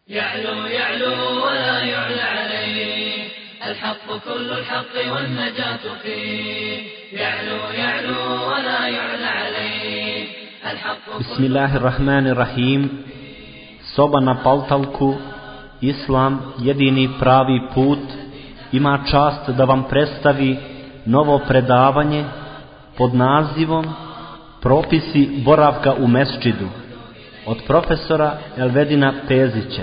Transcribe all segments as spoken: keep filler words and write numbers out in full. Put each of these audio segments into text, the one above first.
يعلو يعلو ولا يعلى عليه، الحق كل الحق والنجاة فيه. يعلو يعلو ولا يعلى عليه، الحق. Bismillahirrahmanirrahim. Soba na Paltalku, Islam jedini pravi put, ima čast da vam predstavi novo predavanje pod nazivom Propisi boravka u mesdžidu od profesora Elvedina Pezića.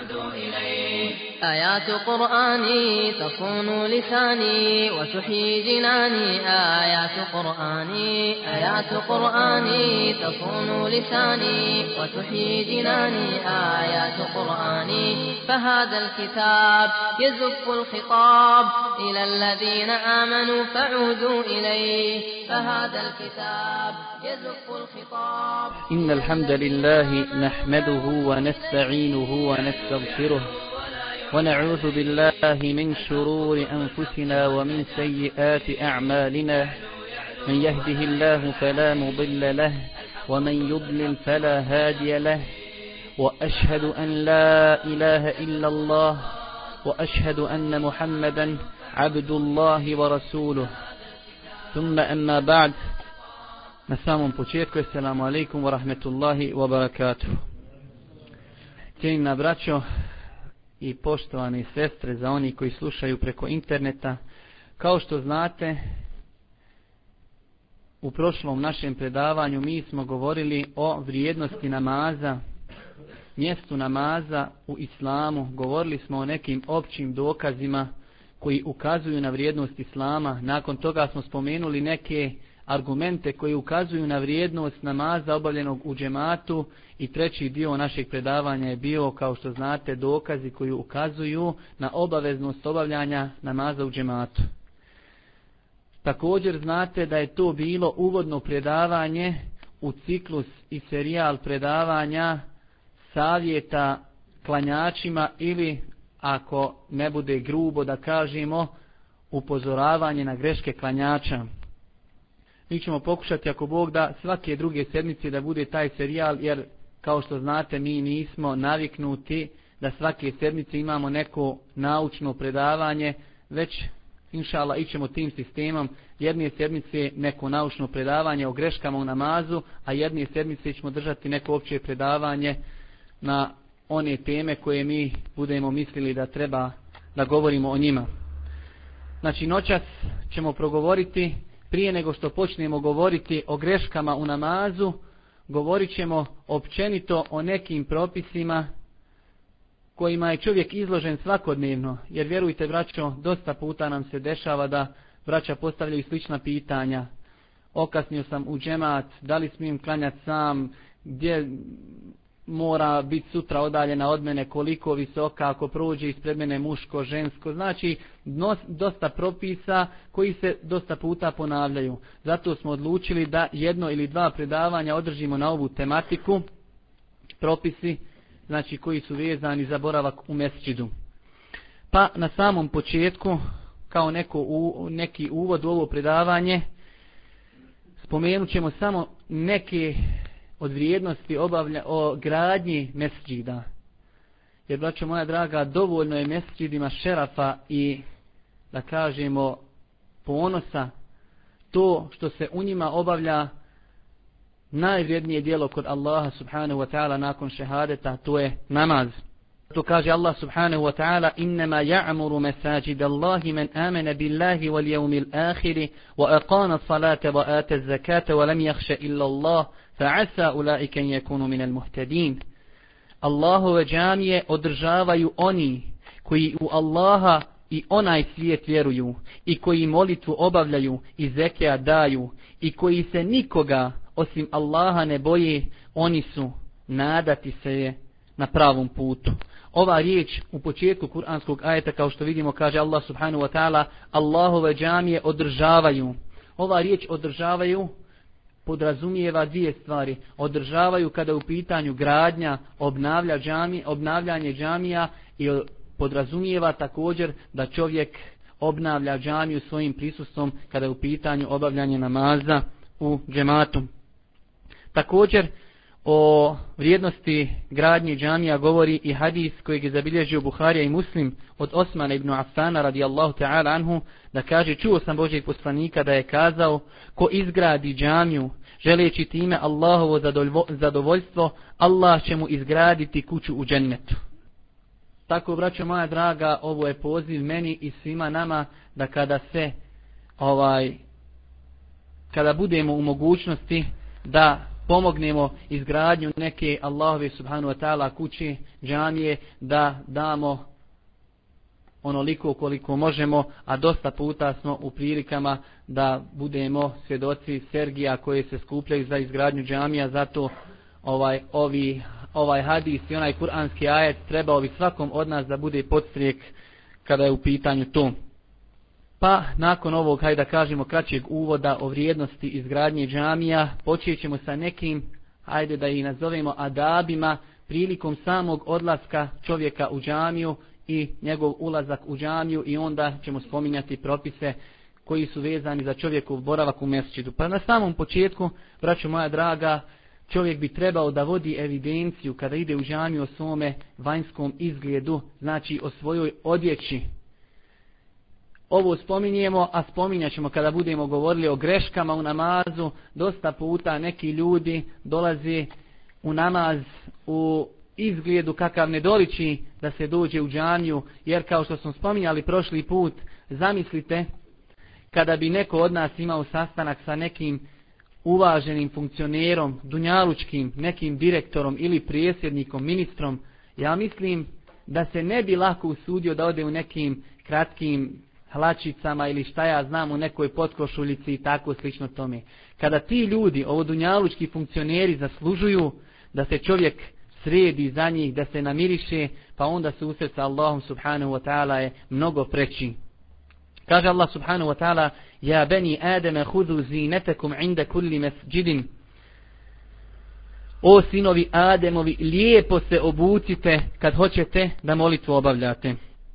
آيات قرآني تصون لساني وتحيي جناني، آيات قرآني آيات قرآني تصون لساني وتحيي جناني، آيات قرآني. فهذا الكتاب يزف الخطاب إلى الذين آمنوا فعودوا إليه، فهذا الكتاب يزف الخطاب. إن الحمد لله نحمده ونستعينه ونستغفره ونعوذ بالله من شرور أنفسنا ومن سيئات أعمالنا، من يهده الله فلا مضل له ومن يضلل فلا هادي له، وأشهد أن لا إله إلا الله وأشهد أن محمدا عبد الله ورسوله. ثم أما بعد. Na samom početku, assalamu alaikum wa rahmetullahi wa barakatuh. Cijenjena braćo i poštovane sestre, za oni koji slušaju preko interneta, kao što znate, u prošlom našem predavanju mi smo govorili o vrijednosti namaza, mjestu namaza u islamu. Govorili smo o nekim općim dokazima koji ukazuju na vrijednost islama. Nakon toga smo spomenuli neke argumente koji ukazuju na vrijednost namaza obavljenog u džematu, i treći dio našeg predavanja je bio, kao što znate, dokazi koji ukazuju na obaveznost obavljanja namaza u džematu. Također znate da je to bilo uvodno predavanje u ciklus i serijal predavanja savjeta klanjačima, ili ako ne bude grubo da kažemo, upozoravanje na greške klanjača. Mi ćemo pokušati, ako Bog da, svake druge sedmice da bude taj serijal, jer kao što znate mi nismo naviknuti da svake sedmice imamo neko naučno predavanje, već inšala ićemo tim sistemom. Jedne sedmice neko naučno predavanje o greškama u namazu, a jedne sedmice ćemo držati neko opće predavanje na one teme koje mi budemo mislili da treba da govorimo o njima. Znači, noćas ćemo progovoriti, prije nego što počnemo govoriti o greškama u namazu, govorit ćemo općenito o nekim propisima kojima je čovjek izložen svakodnevno. Jer vjerujte braćo, dosta puta nam se dešava da braća postavljaju slična pitanja. Okasnio sam u džemat, da li smijem klanjati sam, gdje mora biti sutra odaljena od mene, koliko visoka, ako prođe ispred mene muško, žensko. Znači, dosta propisa koji se dosta puta ponavljaju. Zato smo odlučili da jedno ili dva predavanja održimo na ovu tematiku, propisi, znači koji su vezani za boravak u mesdžidu. Pa na samom početku, kao neko, u, neki uvod u ovo predavanje, spomenut ćemo samo neke od vrijednosti obavlja, o gradnji mesdžida. Jer, braćo moja draga, dovoljno je mesdžidima šerafa i, da kažemo, ponosa to što se u njima obavlja najvrijednije djelo kod Allaha subhanahu wa ta'ala nakon šehadeta, to je namaz. To kaže Allah subhanahu wa ta'ala: innama ya'muru masajid Allahi man amana billahi wal yawmil akhir wa aqama as-salata wa ata az-zakata wa lam yakhsha illa Allah fa'asa ulaika yakunu min al-muhtadin. Allahove džamije održavaju oni koji u Allaha i onaj svijet vjeruju, i koji molitvu obavljaju i zekija daju, i koji se nikoga osim Allaha ne boje, oni su nadati se je na pravom putu. Ova riječ u početku kuranskog ajeta, kao što vidimo, kaže Allah subhanahu wa ta'ala: Allahove džamije održavaju. Ova riječ održavaju podrazumijeva dvije stvari. Održavaju kada je u pitanju gradnja, obnavlja džami, obnavljanje džamija, i podrazumijeva također da čovjek obnavlja džamiju svojim prisustvom kada je u pitanju obavljanje namaza u džematu. Također, O vrijednosti gradnje džamija govori i hadis kojeg je zabilježio Buharija i Muslim od Osmana ibn Affana radijallahu ta'ala anhu, da kaže: čuo sam Božjeg poslanika da je kazao: ko izgradi džamiju želeći time Allahovo zadovoljstvo, Allah će mu izgraditi kuću u džennetu. Tako, braćo moja draga, ovo je poziv meni i svima nama da kada se ovaj kada budemo u mogućnosti da pomognemo izgradnju neke Allahove subhanahu wa ta'ala kuće, džamije, da damo onoliko koliko možemo, a dosta puta smo u prilikama da budemo svjedoci Sergija koje se skupljaju za izgradnju džamija. Zato ovaj, ovi, ovaj hadis i onaj kuranski ajet trebao bi svakom od nas da bude podstrijek kada je u pitanju to. Pa nakon ovog, hajde da kažemo, kraćeg uvoda o vrijednosti izgradnje džamija, počet ćemo sa nekim, hajde da ih nazovemo, adabima prilikom samog odlaska čovjeka u džamiju i njegov ulazak u džamiju, i onda ćemo spominjati propise koji su vezani za čovjekov boravak u mesdžidu. Pa na samom početku, braćo moja draga, čovjek bi trebao da vodi evidenciju kada ide u džamiju o svome vanjskom izgledu, znači o svojoj odjeći. Ovo spominjemo, a spominjat ćemo kada budemo govorili o greškama u namazu. Dosta puta neki ljudi dolaze u namaz u izgledu kakav ne doliči da se dođe u džamiju, jer kao što smo spominjali prošli put, zamislite kada bi neko od nas imao sastanak sa nekim uvaženim funkcionerom, dunjalučkim, nekim direktorom ili predsjednikom, ministrom, ja mislim da se ne bi lako usudio da ode u nekim kratkim hlačicama ili šta ja znam, u nekoj potkošuljici i tako slično tome. Kada ti ljudi, ovo dunjalučki funkcioneri, zaslužuju da se čovjek sredi za njih, da se namiriše, pa onda susret sa Allahom subhanahu wa ta'ala je mnogo preći. Kaže Allah subhanahu wa ta'ala: ja bani Ademe hudu zinetakum inda kulli mesđidin. O sinovi Ademovi, lijepo se obucite kad hoćete da molitvu obavljate.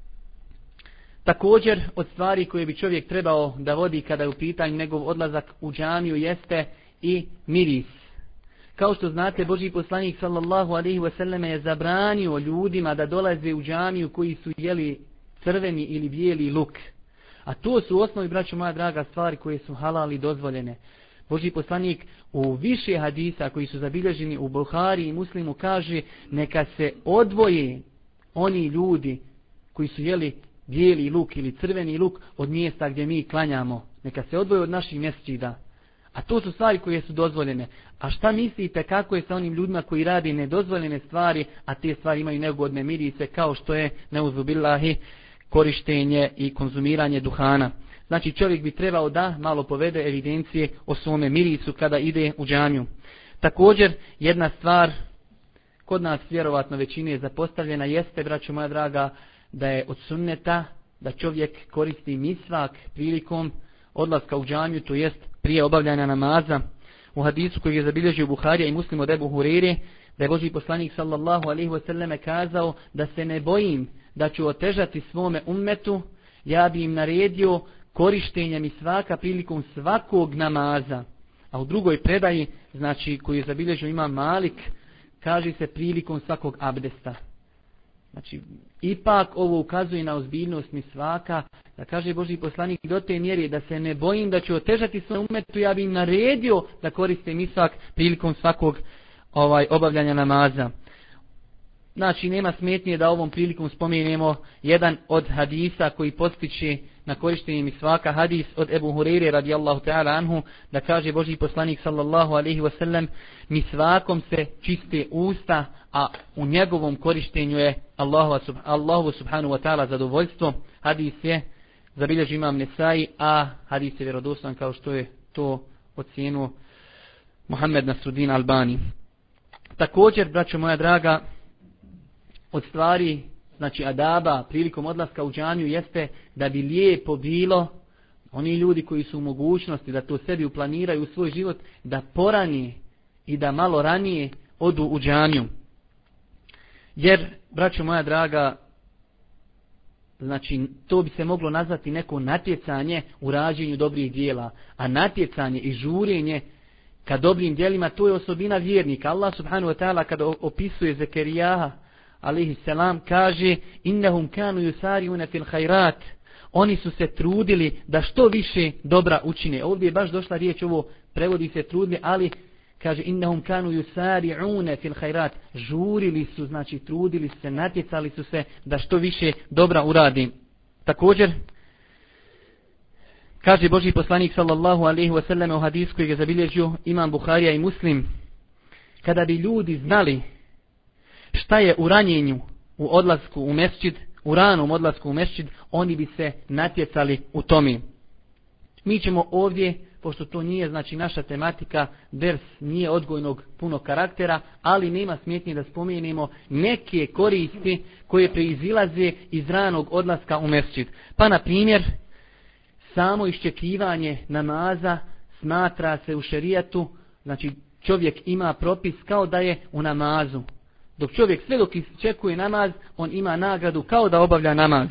Također, od stvari koje bi čovjek trebao da vodi kada je u pitanju njegov odlazak u džamiju jeste i miris. Kao što znate, Božji poslanik sallallahu alejhi ve selleme je zabranio ljudima da dolaze u džamiju koji su jeli crveni ili bijeli luk. A to su osnovi, braćo moja draga, stvari koje su halal i dozvoljene. Božji poslanik u više hadisa koji su zabilježeni u Buhari i Muslimu kaže: neka se odvoje oni ljudi koji su jeli bijeli luk ili crveni luk od mjesta gdje mi klanjamo. Neka se odvoje od naših mesdžida. A to su stvari koje su dozvoljene. A šta mislite kako je sa onim ljudima koji radi nedozvoljene stvari, a te stvari imaju neugodne mirise, kao što je, neuzubillahi, korištenje i konzumiranje duhana. Znači čovjek bi trebao da malo povede evidencije o svome mirisu kada ide u džamiju. Također, jedna stvar kod nas vjerovatno većine je zapostavljena jeste, braćo moja draga, da je od sunneta da čovjek koristi misvak prilikom odlaska u džamiju, to jest prije obavljanja namaza. U hadisu koji je zabilježio Buharija i Muslim od Ebu Hureyre, da je Božji poslanik sallallahu alejhi ve selleme kazao: da se ne bojim da ću otežati svome ummetu, ja bi im naredio korištenje misvaka prilikom svakog namaza. A u drugoj predaji, znači koju je zabilježio Imam Malik, kaže se prilikom svakog abdesta. Znači, ipak ovo ukazuje na ozbiljnost misvaka, da kaže Božji poslanik do te mjere da se ne bojim da ću otežati svoj umetu, ja bi im naredio da koriste misvak prilikom svakog ovaj obavljanja namaza. Znači, nema smetnje da ovom prilikom spomenemo jedan od hadisa koji postiče na korištenje misvaka, hadis od Ebu Hureyre radijallahu ta'ala anhu, da kaže Božji poslanik sallallahu alejhi ve sellem: misvakom se čiste usta, a u njegovom korištenju je Allahu, Allahu subhanahu wa ta'ala zadovoljstvo. Hadis je zabilježi Imam Nesai, a hadis je vjerodostojno kao što je to ocjenuo Muhammed Nasruddin Albani. Također, braćo moja draga, od stvari, znači adaba prilikom odlaska u džamiju jeste da bi lijepo bilo oni ljudi koji su u mogućnosti da to sebi uplaniraju u svoj život, da porani i da malo ranije odu u džamiju. Jer, braćo moja draga, znači to bi se moglo nazvati neko natjecanje u rađenju dobrih dijela, a natjecanje i žurenje ka dobrim djelima, to je osobina vjernika. Allah subhanahu wa ta'ala kada opisuje Zekerijaha alejhi selam kaže innahum kanu yusari'una fil khairat, oni su se trudili da što više dobra učine. Ovdje je baš došla riječ, ovo prevodi se trudili, ali kaže innahum kanu yusari'una fil khairat, žurili su, znači trudili se, natjecali su se da što više dobra uradi. Također kaže Božji poslanik sallallahu alejhi ve sellem u hadisu koji ga zabilježio Imam Buharija i Muslim, kada bi ljudi znali šta je u ranjenju, u odlasku u mesdžid, u ranom odlasku u mesdžid, oni bi se natjecali u tome. Mi ćemo ovdje, pošto to nije znači naša tematika, ders nije odgojnog punog karaktera, ali nema smetnje da spomenemo neke koristi koje proizilaze iz ranog odlaska u mesdžid. Pa na primjer, samo iščekivanje namaza smatra se u šerijatu, znači čovjek ima propis kao da je u namazu. Dok čovjek sve dok iščekuje namaz, on ima nagradu kao da obavlja namaz.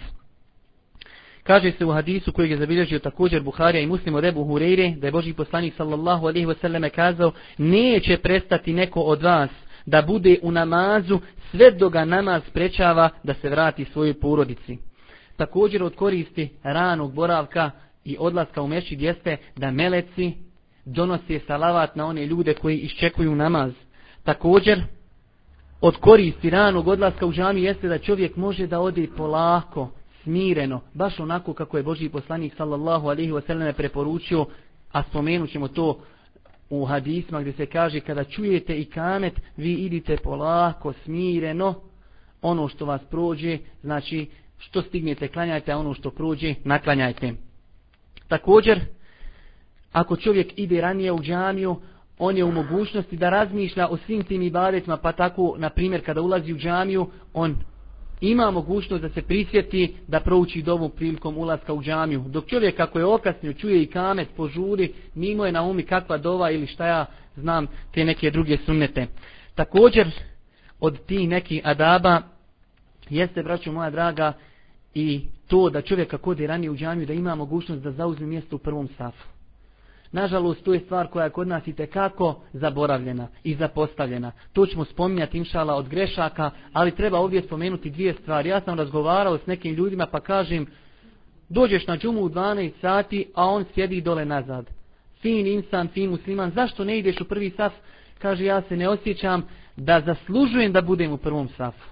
Kaže se u hadisu kojeg je zabilježio također Buharija i Muslim od Ebu Hureyre, da je Božji poslanik sallallahu alejhi ve selleme kazao, neće prestati neko od vas da bude u namazu sve dok ga namaz sprečava da se vrati svojoj porodici. Također od koristi ranog boravka i odlaska u mesdžid jeste da meleci donose salavat na one ljude koji iščekuju namaz. Također od koristi ranog odlaska u džamiju jeste da čovjek može da ode polako, smireno, baš onako kako je Božji poslanik sallallahu alejhi ve selleme preporučio, a spomenut ćemo to u hadisma gdje se kaže kada čujete ikamet, vi idite polako, smireno, ono što vas prođe, znači što stignete klanjajte, a ono što prođe naklanjajte. Također, ako čovjek ide ranije u džamiju, on je u mogućnosti da razmišlja o svim tim ibadetima, pa tako, na primjer, kada ulazi u džamiju, on ima mogućnost da se prisjeti da prouči dovu prilikom ulaska u džamiju. Dok čovjek kako je okasnio, čuje i kamet, požuri, mimo je na umi kakva dova ili šta ja znam, te neke druge sunnete. Također, od tih nekih adaba jeste, braćo moja draga, i to da čovjek kako ode ranije u džamiju da ima mogućnost da zauzme mjesto u prvom safu. Nažalost, to je stvar koja je kod nas itekako zaboravljena i zapostavljena. To ćemo spominjati inšala od grešaka, ali treba ovdje spomenuti dvije stvari. Ja sam razgovarao s nekim ljudima pa kažem, dođeš na džumu u dvanaest sati, a on sjedi dole nazad. Fin insan, fin musliman, zašto ne ideš u prvi saf? Kaže, ja se ne osjećam da zaslužujem da budem u prvom safu.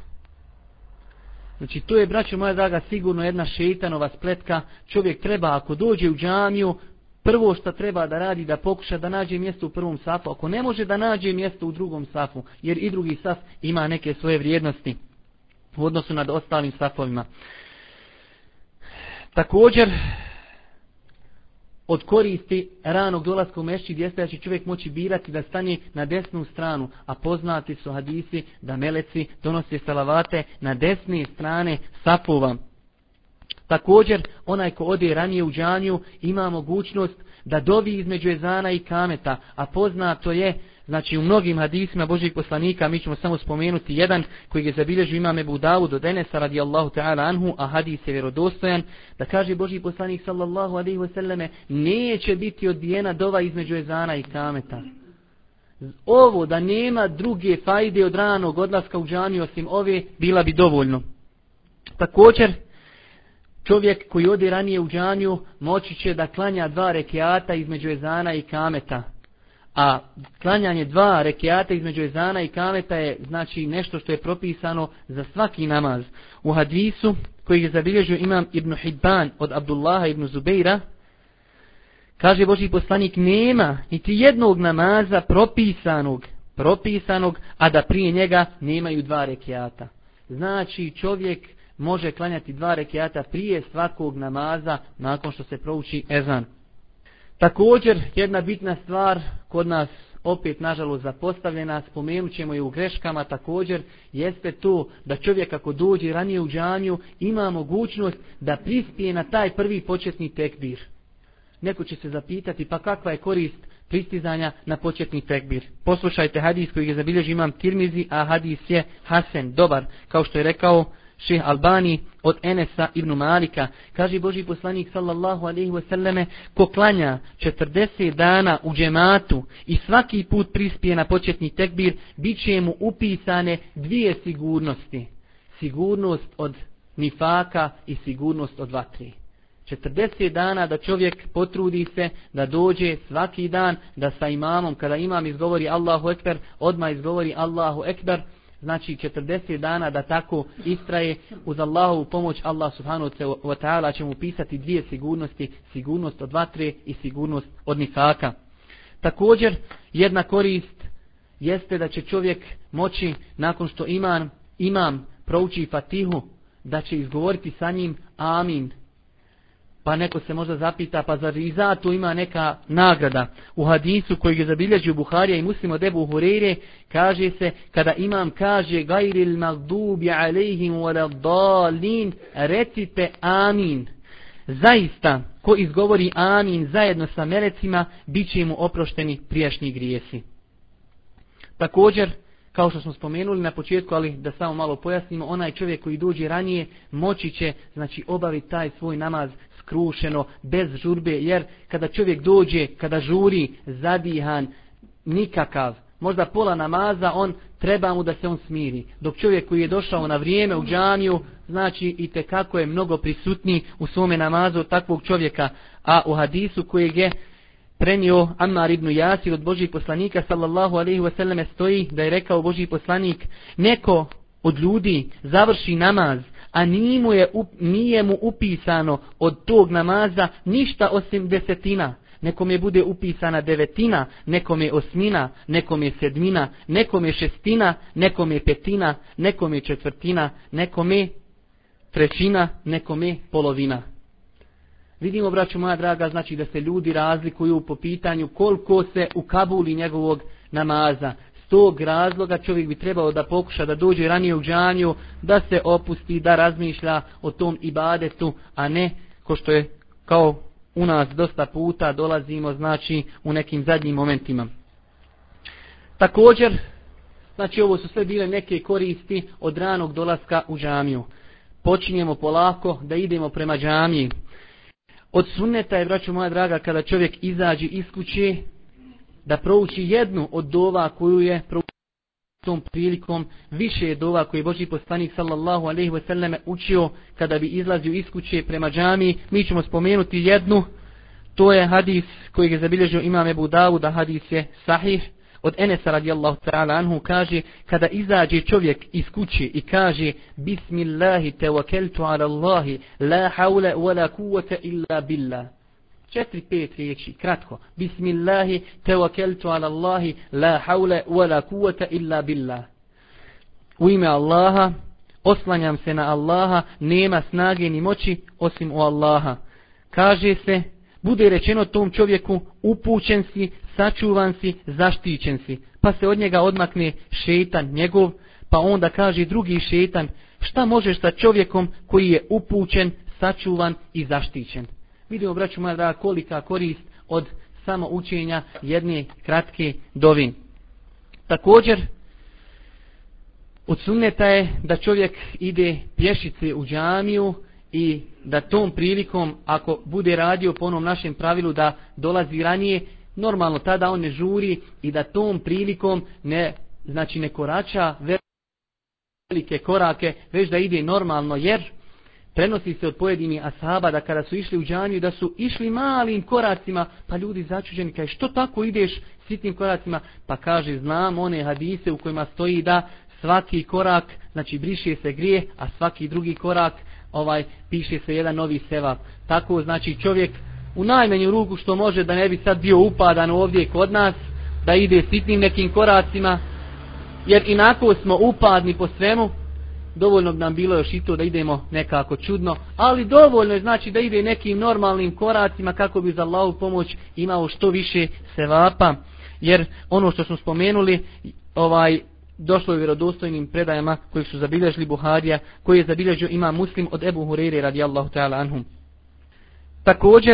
Znači, to je, braćo moja draga, sigurno jedna šeitanova spletka. Čovjek treba, ako dođe u džamiju, prvo što treba da radi, da pokuša da nađe mjesto u prvom safu. Ako ne može da nađe mjesto u drugom safu, jer i drugi saf ima neke svoje vrijednosti u odnosu nad ostalim safovima. Također, od koristi ranog dolaska u mesdžid jeste da će čovjek moći birati da stane na desnu stranu, a poznati su hadisi da meleci donose salavate na desne strane safova. Također, onaj ko ode ranije u džamiju ima mogućnost da dovi između ezana i kameta, a poznato je, znači u mnogim hadisima Božjeg poslanika, mi ćemo samo spomenuti jedan koji je zabilježio imam Ebu Davud od Enesa radijallahu ta'ala anhu, a hadis je vjerodostojan, da kaže Božji poslanik sallallahu alejhi ve selleme, neće biti odbijena dova između ezana i kameta. Ovo da nema druge fajde od ranog odlaska u džamiju osim ove, bila bi dovoljno. Također, čovjek koji ode ranije u džamiju moći će da klanja dva rekiata između ezana i kameta. A klanjanje dva rekiata između ezana i kameta je znači nešto što je propisano za svaki namaz. U hadisu koji je zabilježio imam Ibn Hibban od Abdullaha ibn Zubeira, kaže Božji poslanik, nema niti jednog namaza propisanog, propisanog, a da prije njega nemaju dva rekiata. Znači čovjek može klanjati dva rekiata prije svakog namaza nakon što se prouči ezan. Također, jedna bitna stvar kod nas opet nažalost zapostavljena, spomenut ćemo i u greškama također, jeste to da čovjek ako dođe ranije u džamiju ima mogućnost da prispije na taj prvi početni tekbir. Neko će se zapitati, pa kakva je korist pristizanja na početni tekbir? Poslušajte hadis koji je zabilježio imam Tirmizi, a hadis je hasen, dobar, kao što je rekao Šejh Albani od Enesa ibn Malika. Kaže Božji poslanik sallallahu alejhi ve selleme, ko klanja četrdeset dana u džematu i svaki put prispije na početni tekbir, bit će mu upisane dvije sigurnosti. Sigurnost od nifaka i sigurnost od vatri. četrdeset dana da čovjek potrudi se da dođe svaki dan, da sa imamom, kada imam izgovori Allahu Ekber, odmah izgovori Allahu Ekber. Znači četrdeset dana da tako istraje, uz Allahovu pomoć Allah subhanahu wa ta'ala će mu pisati dvije sigurnosti, sigurnost od vatre i sigurnost od nifaka. Također jedna korist jeste da će čovjek moći, nakon što imam, imam prouči Fatihu, da će izgovoriti sa njim amin. Pa neko se možda zapita, pa zar i za to ima neka nagrada? U hadisu koji je zabilježio Buharija i Muslim od Ebu Hureyre kaže se, kada imam kaže gajril magdubi alejhim waladdallin, recite amin. Zaista, ko izgovori amin zajedno sa melecima, bit će mu oprošteni prijašnji grijesi. Također, kao što smo spomenuli na početku, ali da samo malo pojasnimo, onaj čovjek koji dođe ranije moći će, znači, obaviti taj svoj namaz skrušeno, bez žurbe, jer kada čovjek dođe, kada žuri, zadihan, nikakav, možda pola namaza, on treba mu da se on smiri. Dok čovjek koji je došao na vrijeme u džamiju, znači i tekako je mnogo prisutniji u svome namazu od takvog čovjeka. A u hadisu kojeg je prenio Ammar ibn Jasir od Božjih poslanika sallallahu alejhi ve selleme stoji da je rekao Božji poslanik, neko od ljudi završi namaz, a nije mu, je, nije mu upisano od tog namaza ništa osim desetina. Nekom je bude upisana devetina, nekom je osmina, nekom je sedmina, nekom je šestina, nekom je petina, nekom je četvrtina, nekom je trećina, nekom je polovina. Vidimo, braćo moja draga, znači da se ljudi razlikuju po pitanju koliko se ukabuli njegovog namaza. S tog razloga čovjek bi trebao da pokuša da dođe ranije u džamiju, da se opusti, da razmišlja o tom ibadetu, a ne ko što je kao u nas dosta puta dolazimo, znači u nekim zadnjim momentima. Također, znači ovo su sve bile neke koristi od ranog dolaska u džamiju. Počinjemo polako da idemo prema džamiji. Od sunneta je, braćo moja draga, kada čovjek izađe iz kuće, da prouči jednu od dova koju je proučio tom prilikom, više je dova koje je Božji poslanik sallallahu alejhi ve selleme učio kada bi izlazio iz kuće prema džamiji. Mi ćemo spomenuti jednu, to je hadis koji je zabilježio imam Ebu Davud, hadis je sahih. Od Enesa radijallahu ta'ala anhu kaže, kada izađe čovjek iz kuće i kaže Bismillahi tevakeltu ala Allahi, la hawla wa la kuvvete illa billah. Četiri, pet riječi, kratko. Bismillahi tevakeltu ala Allahi, la hawla wa la kuvvete illa billah. U ime Allaha, oslanjam se na Allaha, nema snage ni moći osim u Allaha. Kaže se, bude rečeno tom čovjeku, upućen si, sačuvan si, zaštićen si. Pa se od njega odmakne šeitan njegov, pa onda kaže drugi šeitan, šta možeš sa čovjekom koji je upućen, sačuvan i zaštićen. Vidimo, braću moja draga, kolika korist od samo učenja jedne kratke dovi. Također, od sunneta je da čovjek ide pješice u džamiju i da tom prilikom, ako bude radio po onom našem pravilu da dolazi ranije, normalno tada on ne žuri i da tom prilikom ne, znači ne korača velike korake, već da ide normalno, jer prenosi se od pojedinih ashaba da kada su išli u džamiju da su išli malim koracima, pa ljudi začuđeni kaže što tako ideš sitnim koracima, pa kaže znam one hadise u kojima stoji da svaki korak, znači briše se grije, a svaki drugi korak ovaj piše se jedan novi sevap. Tako znači čovjek u najmanju ruku što može, da ne bi sad bio upadan ovdje kod nas, da ide sitnim nekim koracima, jer inako smo upadni po svemu, dovoljno bi nam bilo još i to da idemo nekako čudno, ali dovoljno je znači da ide nekim normalnim koracima kako bi za Allahu pomoć imao što više sevapa, jer ono što smo spomenuli, ovaj došlo je u vjerodostojnim predajama koji su zabilježili Buharija, koji je zabilježio imam Muslim od Ebu Hureyre radijallahu ta'ala anhum. Također,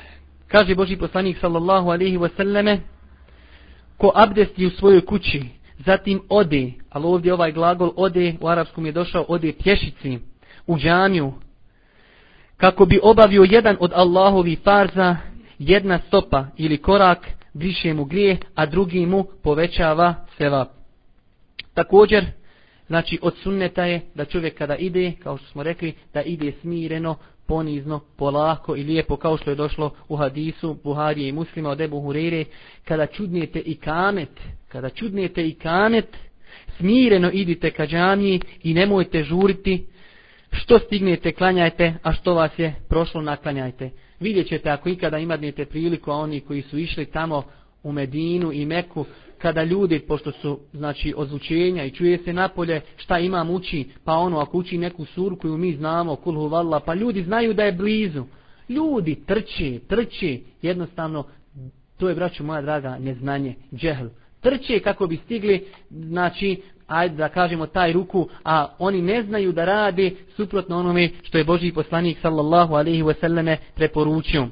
kaže Božji poslanik sallallahu alejhi ve selleme, ko abdesti u svojoj kući, zatim ode, ali ovdje ovaj glagol ode, u arapskom je došao ode pješici u džamiju, kako bi obavio jedan od Allahovih farza, jedna stopa ili korak briše mu grijeh, a drugi mu povećava sevap. Također, znači od sunneta je da čovjek kada ide, kao što smo rekli, da ide smireno, ponizno, polako i lijepo, kao što je došlo u hadisu Buharije i Muslima od Ebu Hureyre, kada čudnete i kamet, kada čudnete i kamet, smireno idite ka džamiji i nemojte žuriti, što stignete klanjajte, a što vas je prošlo naklanjajte. Vidjet ćete ako ikada imadnete priliku, a oni koji su išli tamo u Medinu i Meku, kada ljudi, pošto su znači ozvučenja i čuje se napolje šta imam uči, pa ono ako uči neku suru koju mi znamo, kul huvallah, pa ljudi znaju da je blizu. Ljudi trče, trče, jednostavno, to je, braćo moja draga, neznanje, džehl. Trče kako bi stigli, znači, ajde da kažemo taj ruku, a oni ne znaju da rade suprotno onome što je Božji poslanik sallallahu alejhi ve selleme preporučio.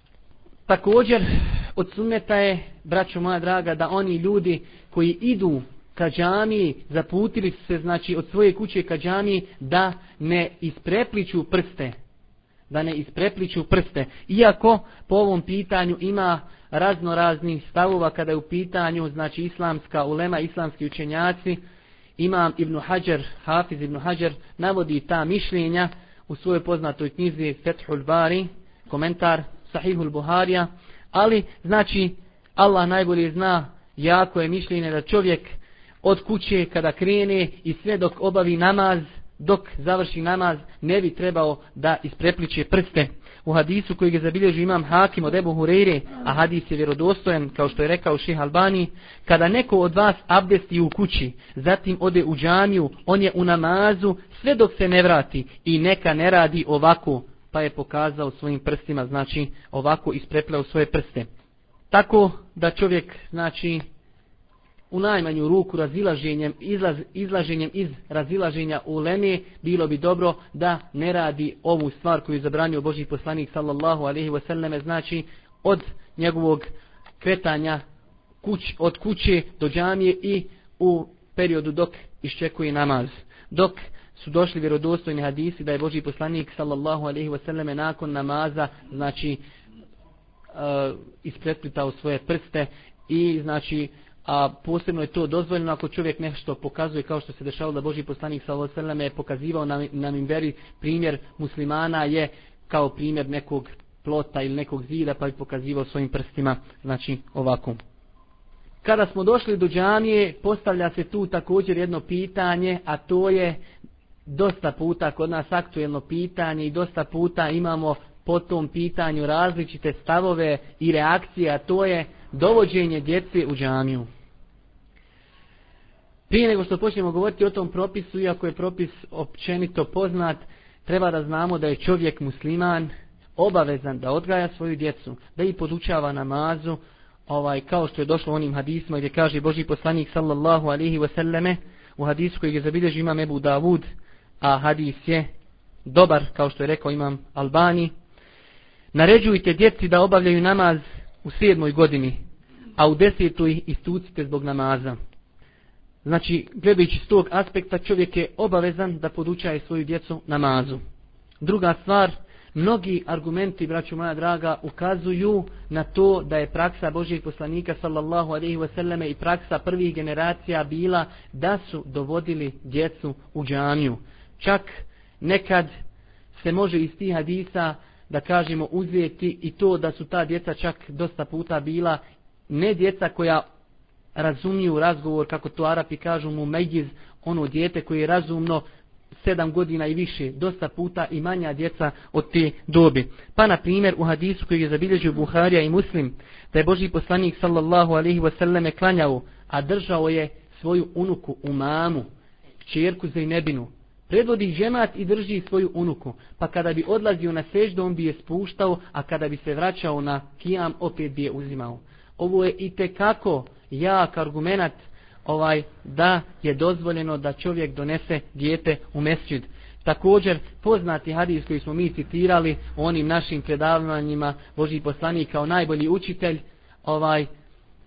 Također, od sunneta je, braćo moja draga, da oni ljudi koji idu ka džamiji, zaputili su se, znači, od svoje kuće ka džamiji, da ne isprepliču prste. Da ne isprepliču prste. Iako po ovom pitanju ima razno raznih stavova kada je u pitanju, znači, islamska ulema, islamski učenjaci, Imam Ibn Hajar, Hafiz Ibn Hajar, navodi ta mišljenja u svojoj poznatoj knjizi Fethul Bari, komentar Sahihul Buharija, ali znači Allah najbolje zna, jako je mišljenje da čovjek od kuće kada krene i sve dok obavi namaz, dok završi namaz, ne bi trebao da isprepliče prste. U hadisu kojeg je zabilježio Imam Hakim od Ebu Hureyre, a hadis je vjerodostojan, kao što je rekao Šejh Albani, kada neko od vas abdesti u kući, zatim ode u džamiju, on je u namazu sve dok se ne vrati i neka ne radi ovako, pa je pokazao svojim prstima, znači ovako isprepleo svoje prste. Tako da čovjek, znači, u najmanju ruku razilaženjem, izlaz, izlaženjem iz razilaženja uleme, bilo bi dobro da ne radi ovu stvar koju je zabranio Božji poslanik sallallahu alejhi ve selleme, znači od njegovog kretanja kuć, od kuće do džamije i u periodu dok iščekuje namaz. Dok su došli vjerodostojni hadisi da je Božji poslanik sallallahu alejhi ve selleme nakon namaza, znači, uh, ispreplitao svoje prste i znači, a posebno je to dozvoljeno ako čovjek nešto pokazuje, kao što se dešavalo da Božji poslanik sallallahu alejhi ve selleme je pokazivao na, na minberi, primjer muslimana je kao primjer nekog plota ili nekog zida, pa je pokazivao svojim prstima, znači ovako. Kada smo došli do džamije, postavlja se tu također jedno pitanje, a to je dosta puta kod nas aktuelno pitanje i dosta puta imamo po tom pitanju različite stavove i reakcije, a to je dovođenje djece u džamiju. Prije nego što počnemo govoriti o tom propisu, iako je propis općenito poznat, treba da znamo da je čovjek musliman obavezan da odgaja svoju djecu, da ih podučava namazu, ovaj, kao što je došlo u onim hadisima gdje kaže Božji poslanik sallallahu alejhi ve selleme, u hadisu kojeg je zabilježio Imam Ebu Davud, a hadis je dobar, kao što je rekao Imam Albani, naređujte djeci da obavljaju namaz u sedmoj godini, a u desetoj ih istucite zbog namaza. Znači, gledajući s tog aspekta, čovjek je obavezan da podučaje svoju djecu namazu. Druga stvar, mnogi argumenti, braćo moja draga, ukazuju na to da je praksa Božjeg poslanika sallallahu alejhi ve selleme i praksa prvih generacija bila da su dovodili djecu u džamiju. Čak nekad se može iz tih hadisa, da kažemo, uzeti i to da su ta djeca čak dosta puta bila ne djeca koja razumiju razgovor, kako to Arapi kažu mu mejgiz, ono dijete koje je razumno sedam godina i više, dosta puta i manja djeca od te dobi. Pa na primjer u hadisu koji je zabilježio Buharija i Muslim, da je Božji poslanik sallallahu alejhi ve selleme klanjao, a držao je svoju unuku Umamu, kćerku Zejnebinu. Predvodi džemat i drži svoju unuku, pa kada bi odlazio na seždu, on bi je spuštao, a kada bi se vraćao na kijam, opet bi je uzimao. Ovo je itekako jak argument, ovaj, da je dozvoljeno da čovjek donese dijete u mesdžid. Također, poznati hadis koji smo mi citirali u onim našim predavanjima, Božji poslanik kao najbolji učitelj, ovaj,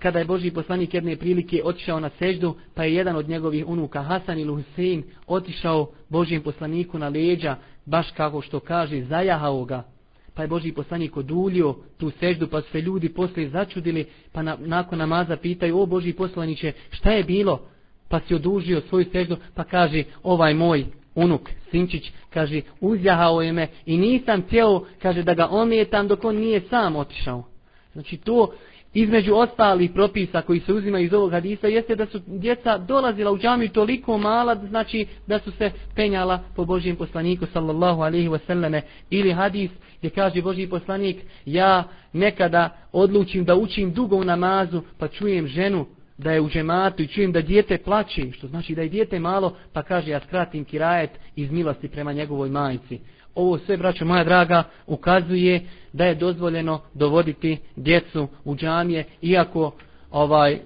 kada je Božji poslanik jedne prilike otišao na seždu, pa je jedan od njegovih unuka, Hasan ili Husein, otišao Božjem poslaniku na leđa, baš kako što kaže, zajahao ga. Pa je Božji poslanik oduljio tu seždu, pa su se ljudi poslije začudili, pa na, nakon namaza pitaju, o Božji poslaniče, šta je bilo? Pa si odužio svoju seždu, pa kaže, ovaj moj unuk, sinčić, kaže, uzjahao je me i nisam htio, kaže, da ga ometam dok on nije sam otišao. Znači to, između ostalih propisa koji se uzimaju iz ovog hadisa, jeste da su djeca dolazila u džamiju toliko mala, znači da su se penjala po Božjem poslaniku sallallahu alejhi ve selleme. Ili hadis gdje kaže Božji poslanik, ja nekada odlučim da učim dugo u namazu, pa čujem ženu da je u džematu i čujem da dijete plače, što znači da je dijete malo, pa kaže ja skratim kirajet iz milosti prema njegovoj majci. Ovo sve, braćo moja draga, ukazuje da je dozvoljeno dovoditi djecu u džamije, iako ovaj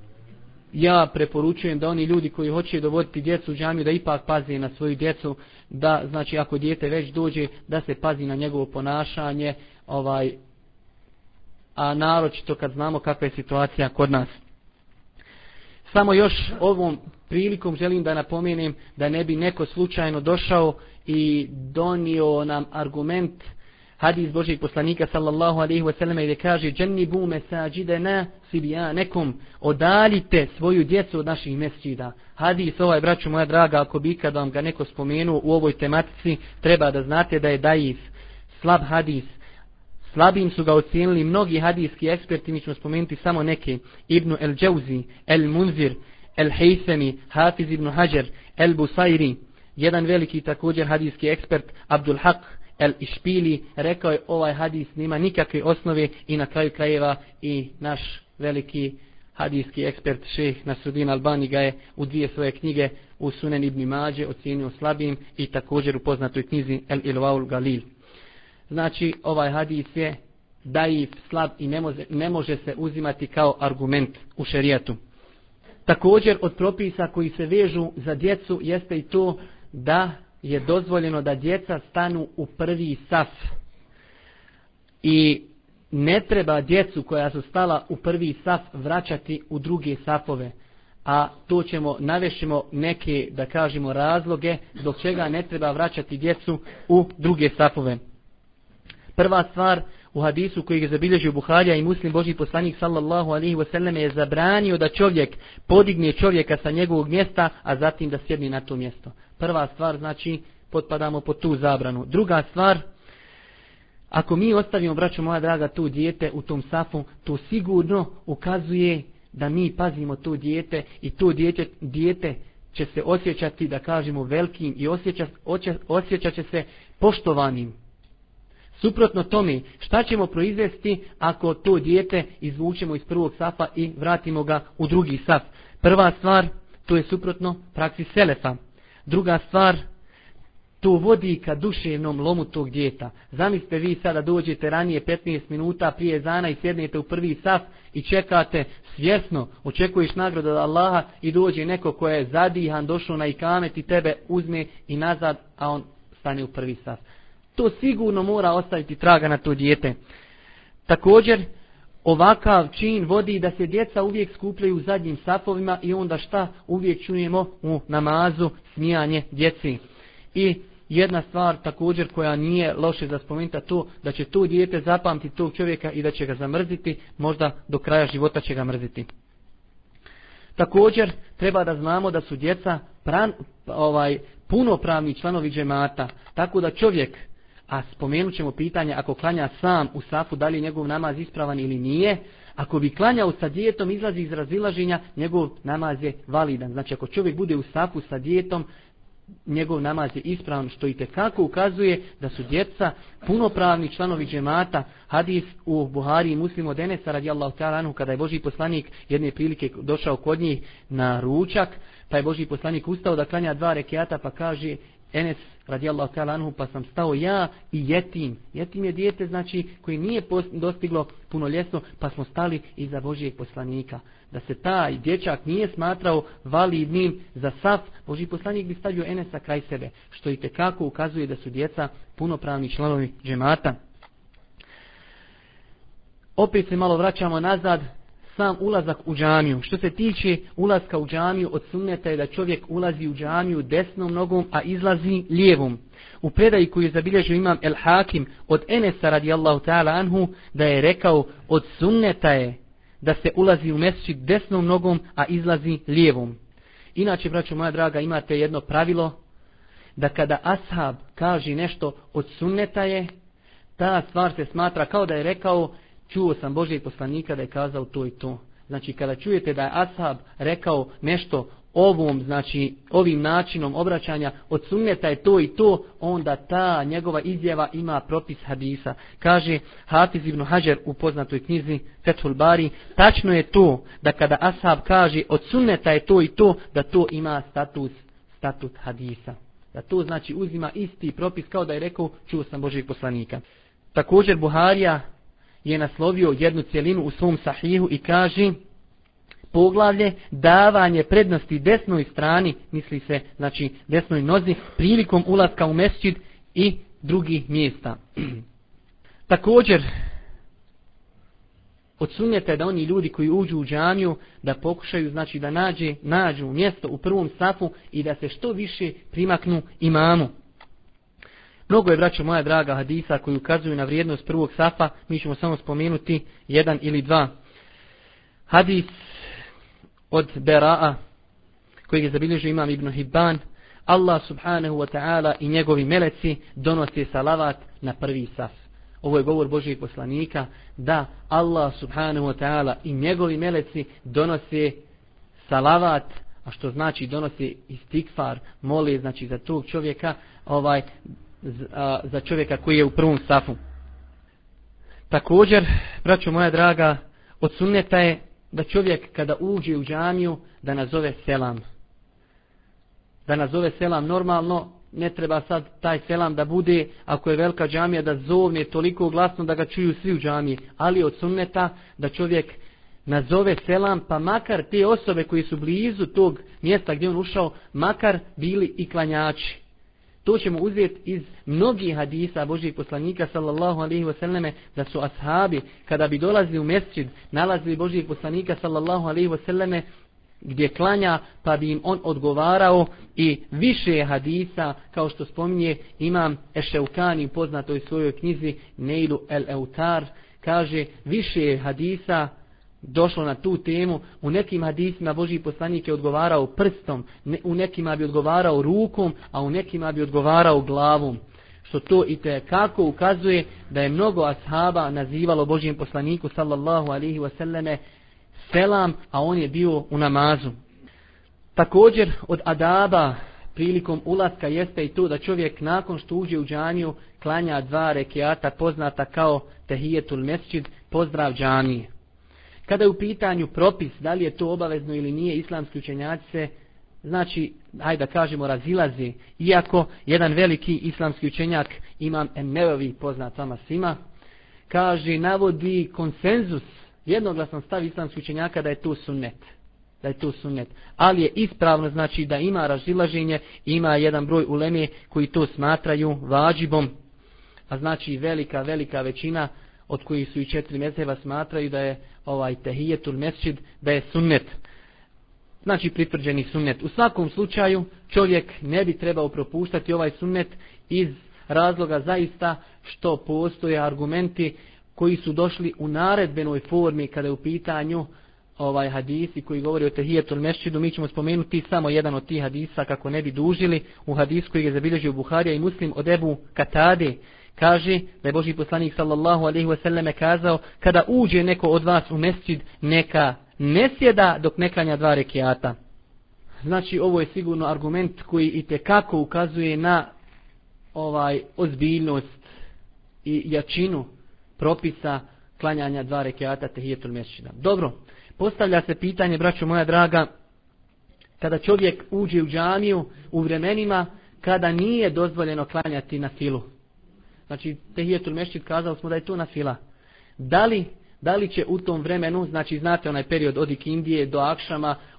ja preporučujem da oni ljudi koji hoće dovoditi djecu u džamiju da ipak pazi na svoju djecu, da znači ako dijete već dođe da se pazi na njegovo ponašanje, ovaj a naročito kad znamo kakva je situacija kod nas. Samo još ovom prilikom želim da napomenem da ne bi neko slučajno došao i donio nam argument hadis Božjeg poslanika sallallahu alejhi ve selleme gdje kaže džennibu mesajidena sibyanekum, odaljite svoju djecu od naših mesdžida. Hadis ovaj, braćo moja draga, ako bi kad vam ga neko spomenuo u ovoj tematici, treba da znate da je daif, slab hadis. Slabim su ga ocijenili mnogi hadijski eksperti, mi ćemo spomenuti samo neke. Ibn el-Džauzi, el-Munzir, el-Hejsemi, Hafiz ibn Hajar, el-Busajri, jedan veliki također hadijski ekspert, Abdul Haq, el-Išpili, rekao je ovaj hadis nema nikakve osnove i na kraju krajeva i naš veliki hadijski ekspert šejh Nasruddin Albani ga je u dvije svoje knjige u Sunen ibn Mađe ocijenio slabim i također u poznatoj knjizi El-Ilvaul Galil. Znači, ovaj hadis je daif, slab i ne može, ne može se uzimati kao argument u šerijatu. Također, od propisa koji se vežu za djecu jeste i to da je dozvoljeno da djeca stanu u prvi saf. I ne treba djecu koja su stala u prvi saf vraćati u druge safove. A to ćemo, navešimo neke, da kažemo, razloge zbog čega ne treba vraćati djecu u druge safove. Prva stvar, u hadisu koji je zabilježio Buharija i Muslim, Božji poslanik sallallahu alejhi ve selleme je zabranio da čovjek podigne čovjeka sa njegovog mjesta, a zatim da sjedne na to mjesto. Prva stvar, znači, potpadamo pod tu zabranu. Druga stvar, ako mi ostavimo, braćo moja draga, tu dijete u tom safu, to sigurno ukazuje da mi pazimo to dijete i to dijete, dijete će se osjećati, da kažemo, velikim i osjeća, osjećat će se poštovanim. Suprotno tome, šta ćemo proizvesti ako to dijete izvučemo iz prvog safa i vratimo ga u drugi saf? Prva stvar, to je suprotno praksi selefa. Druga stvar, to vodi ka duševnom lomu tog djeta. Zamislite vi sada dođete ranije petnaest minuta prije ezana i sjednete u prvi saf i čekate svjesno, očekuješ nagradu od Allaha i dođe neko ko je zadihan, došao na ikamet i tebe uzme i nazad, a on stane u prvi saf. To sigurno mora ostaviti traga na to dijete. Također, ovakav čin vodi da se djeca uvijek skupljaju u zadnjim safovima i onda šta uvijek čujemo u namazu, smijanje djeci. I jedna stvar također koja nije loše za spomenuti, to da će to dijete zapamtiti tog čovjeka i da će ga zamrziti, možda do kraja života će ga mrziti. Također, treba da znamo da su djeca pran, ovaj, punopravni članovi džemata, tako da čovjek, a spomenut ćemo pitanje ako klanja sam u safu, da li je njegov namaz ispravan ili nije. Ako bi klanjao sa djetom, izlazi iz razilaženja, njegov namaz je validan. Znači ako čovjek bude u safu sa djetom, njegov namaz je ispravan, što i tekako ukazuje da su djeca punopravni članovi džemata. Hadis u Buhari i Muslimu od Enesa radijallahu ta'ala anhu, kada je Božji poslanik jedne prilike došao kod njih na ručak, pa je Božji poslanik ustao da klanja dva rekiata, pa kaže Enes radijallahu ta'ala anhu, pa sam stao ja i jetim. Jetim je dijete, znači, koji nije dostiglo punoljetstvo, pa smo stali iza Božjeg poslanika. Da se taj dječak nije smatrao validnim za saf, Božji poslanik bi stavio Enesa kraj sebe, što i tekako ukazuje da su djeca punopravni članovi džemata. Opet se malo vraćamo nazad. sam ulazak u džamiju. Što se tiče ulaska u džamiju, od sunneta je da čovjek ulazi u džamiju desnom nogom, a izlazi lijevom. U predaji koju je zabilježio imam El Hakim od Enesa radijallahu ta'ala anhu, da je rekao od sunneta je da se ulazi u mesdžid desnom nogom, a izlazi lijevom. Inače, braćo moja draga, imate jedno pravilo, da kada ashab kaže nešto od sunneta je, ta stvar se smatra kao da je rekao, čuo sam Božijeg poslanika da je kazao to i to. Znači, kada čujete da je ashab rekao nešto ovom, znači ovim načinom obraćanja od sunneta je to i to, onda ta njegova izjava ima propis hadisa. Kaže Hafiz ibn Hajar u poznatoj knjizi Fethul Bari, tačno je to da kada ashab kaže od sunneta je to i to, da to ima status, statut hadisa. Da to znači uzima isti propis kao da je rekao čuo sam Božijeg poslanika. Također Buharija je naslovio jednu cjelinu u svom sahihu i kaže poglavlje davanje prednosti desnoj strani, misli se znači desnoj nozi, prilikom ulaska u mesdžid i drugih mjesta. Također od sunneta je da oni ljudi koji uđu u džamiju da pokušaju znači da nađe, nađu mjesto u prvom safu i da se što više primaknu imamu. Mnogo je, braćo moja draga, hadisa koji ukazuju na vrijednost prvog safa, mi ćemo samo spomenuti jedan ili dva. Hadis od Bera'a, kojeg je zabilježio imam Ibn Hibban, Allah subhanahu wa ta'ala i njegovi meleci donose salavat na prvi saf. Ovo je govor Božijeg poslanika da Allah subhanahu wa ta'ala i njegovi meleci donose salavat, a što znači donose istikfar, moli znači za tog čovjeka, ovaj za čovjeka koji je u prvom safu. Također, braćo moja draga, od sunneta je da čovjek kada uđe u džamiju da nazove selam. Da nazove selam normalno, ne treba sad taj selam da bude, ako je velika džamija, da zovne toliko glasno da ga čuju svi u džamiji, ali od sunneta da čovjek nazove selam, pa makar te osobe koji su blizu tog mjesta gdje on ušao, makar bili i klanjači. To ćemo uzeti iz mnogih hadisa Božijeg poslanika sallallahu alejhi ve selleme da su ashabi kada bi dolazili u mesdžid nalazili Božijeg poslanika sallallahu alejhi ve selleme gdje klanja, pa bi im on odgovarao, i više hadisa kao što spominje imam Ešeukani u poznatoj svojoj knjizi Neilu el Eutar, kaže više hadisa došlo na tu temu. U nekim hadisima Božji poslanik je odgovarao prstom, u nekima bi odgovarao rukom, a u nekima bi odgovarao glavom. Što to i te kako ukazuje da je mnogo ashaba nazivalo Božjem poslaniku sallallahu alejhi ve selleme selam, a on je bio u namazu. Također od adaba prilikom ulaska jeste i to da čovjek nakon što uđe u džamiju klanja dva rekiata poznata kao tehijetul mesdžid, pozdrav džamije. Kada je u pitanju propis, da li je to obavezno ili nije, islamski učenjaci se, znači, hajde da kažemo, razilaze. Iako jedan veliki islamski učenjak, imam En-Nevevi, poznat vama svima, kaže, navodi konsenzus, jednoglasan stav islamskih učenjaka da je to sunnet. Da je to sunnet. Ali je ispravno, znači, da ima razilaženje, ima jedan broj uleme koji to smatraju vađibom, a znači velika, velika većina od kojih su i četiri mezheba smatraju da je ovaj tehijetul mesdžid, da je sunnet. Znači pritvrđeni sunnet. U svakom slučaju čovjek ne bi trebao propuštati ovaj sunnet iz razloga zaista što postoje argumenti koji su došli u naredbenoj formi kada je u pitanju ovaj hadisi koji govori o tehijetul mesdžidu. Mi ćemo spomenuti samo jedan od tih hadisa kako ne bi dužili. U hadisu koji je zabilježio Buharija i Muslim od Ebu Katade, kaže da je Božji poslanik sallallahu alejhi ve selleme kazao, kada uđe neko od vas u mesdžid, neka ne sjeda dok ne klanja dva rekiata. Znači ovo je sigurno argument koji itekako ukazuje na ovaj ozbiljnost i jačinu propisa klanjanja dva rekiata tehijetul mesdžida. Dobro, postavlja se pitanje, braćo moja draga, kada čovjek uđe u džamiju u vremenima kada nije dozvoljeno klanjati na filu. Znači, tehijetul mesdžid, kazali smo da je to na fila. Da li, da li će u tom vremenu, znači znate onaj period od ikindije do akšama,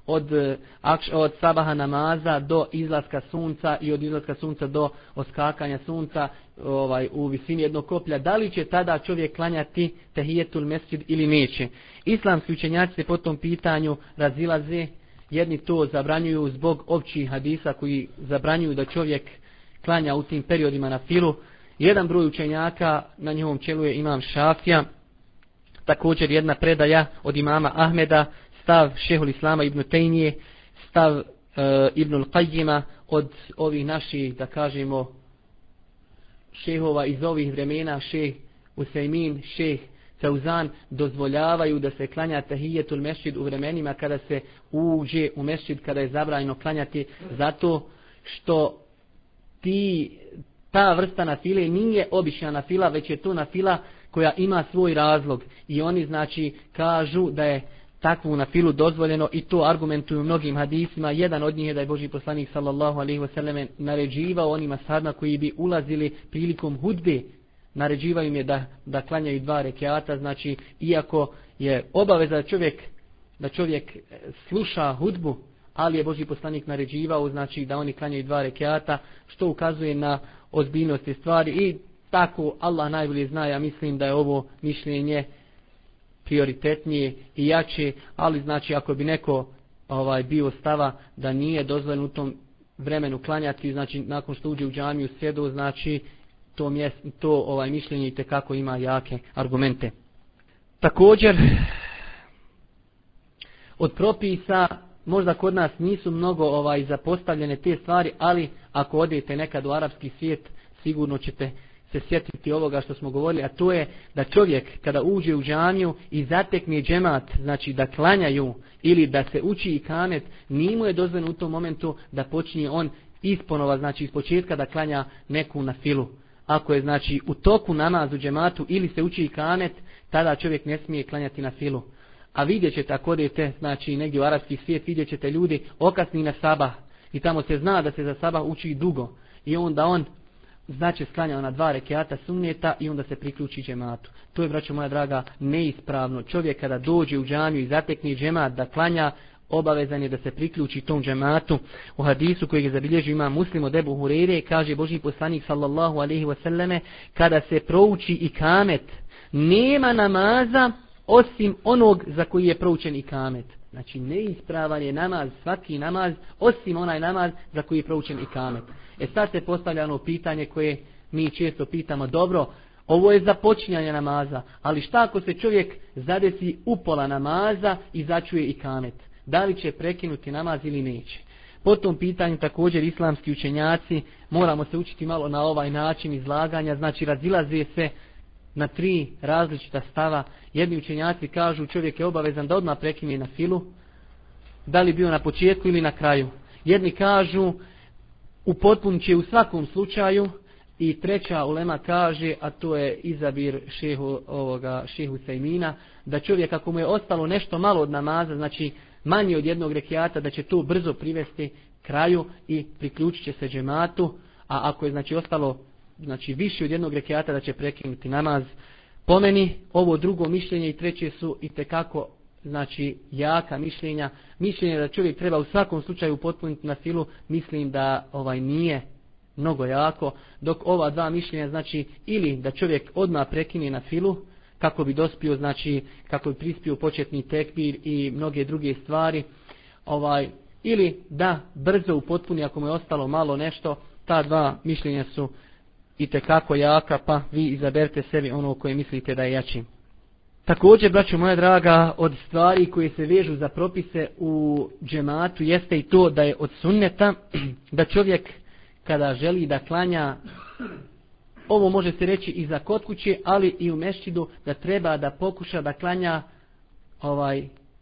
od, od sabaha namaza do izlaska sunca i od izlaska sunca do oskakanja sunca ovaj, u visini jednog koplja, da li će tada čovjek klanjati tehijetul mesdžid ili neće. Islamski učenjaci se po tom pitanju razilaze, jedni to zabranjuju zbog općih hadisa koji zabranjuju da čovjek klanja u tim periodima na filu. Jedan broj učenjaka, na njihovom čelu je imam Šafija, također jedna predaja od imama Ahmeda, stav šehul Islama ibn Tejnije, stav uh, ibnul Qajjima, od ovih naših, da kažemo, šehova iz ovih vremena, šeh Usejmin, šeh Fauzan, dozvoljavaju da se klanja tahijetul mesdžid u vremenima kada se uđe u mesdžid, kada je zabranjeno klanjati, zato što ti, ta vrsta nafile nije obična nafila, već je to nafila koja ima svoj razlog. I oni znači kažu da je takvu nafilu dozvoljeno i to argumentuju mnogim hadisima. Jedan od njih je da je Božji poslanik sallallahu alejhi ve selleme naređivao onima sahabima koji bi ulazili prilikom hudbe, naređivao im je da, da klanjaju dva rekiata, znači iako je obaveza da čovjek, da čovjek sluša hudbu, ali je Božji poslanik naređivao znači da oni klanjaju dva rekiata, što ukazuje na ozbiljnost te stvari i tako Allah najbolje zna, ja mislim da je ovo mišljenje prioritetnije i jače, ali znači ako bi neko ovaj bio stava da nije dozvoljeno u tom vremenu klanjati, znači nakon što uđe u džamiju sjedu, znači to mjest, to ovaj mišljenje itekako ima jake argumente. Također od propisa možda kod nas nisu mnogo ovaj zapostavljene te stvari, ali ako odete nekad u arapski svijet, sigurno ćete se sjetiti ovoga što smo govorili, a to je da čovjek kada uđe u džamiju i zatekne džemat, znači da klanjaju ili da se uči ikamet, nije mu je dozvoljeno u tom momentu da počinje on isponova, znači iz početka da klanja neku nafilu. Ako je znači u toku namazu džematu ili se uči ikamet, tada čovjek ne smije klanjati nafilu. A vidjet ćete, ako odete znači negdje u arapski svijet, vidjet ćete ljudi okasni na sabah i tamo se zna da se za sabah uči dugo i onda on znači sklanja na dva rekiata sunneta i onda se priključi džematu. To je, braćo moja draga, neispravno. Čovjek kada dođe u džamiju i zatekne džemat da klanja, obavezan je da se priključi tom džematu. U hadisu kojeg je zabilježio imam Muslim od Ebu Hureyre, kaže Božji poslanik sallallahu alejhi ve selleme, kada se prouči ikamet, nema namaza osim onog za koji je proučen ikamet. Znači neispravan je namaz, svaki namaz, osim onaj namaz za koji je proučen ikamet. E sad se postavlja ono pitanje koje mi često pitamo, dobro, ovo je započinjanje namaza, ali šta ako se čovjek zadesi upola namaza i začuje ikamet? Da li će prekinuti namaz ili neće? Po tom pitanju također islamski učenjaci, moramo se učiti malo na ovaj način izlaganja, znači razilaze se na tri različita stava. Jedni učenjaci kažu čovjek je obavezan da odmah prekine na filu, da li bio na početku ili na kraju. Jedni kažu upotpunit će u svakom slučaju i treća ulema kaže, a to je izabir šehu, ovoga, šehu Sejmina, da čovjek ako mu je ostalo nešto malo od namaza, znači manje od jednog rekiata, da će to brzo privesti kraju i priključit će se džematu, a ako je znači ostalo znači više od jednog rekiata da će prekinuti namaz. Po meni ovo drugo mišljenje i treće su itekako znači jaka mišljenja. Mišljenje da čovjek treba u svakom slučaju potpuniti na filu, mislim da ovaj nije mnogo jako, dok ova dva mišljenja znači ili da čovjek odmah prekine na filu kako bi dospio, znači kako bi prispio početni tekbir i mnoge druge stvari, ovaj ili da brzo upotpuni ako mu je ostalo malo nešto. Ta dva mišljenja su itekako jaka, pa vi izaberite sebi ono koje mislite da je jači. Također, braćo moja draga, od stvari koje se vežu za propise u džematu jeste i to da je od sunneta da čovjek kada želi da klanja, ovo može se reći i za kod kuće, ali i u mešćidu, da treba da pokuša da klanja ovaj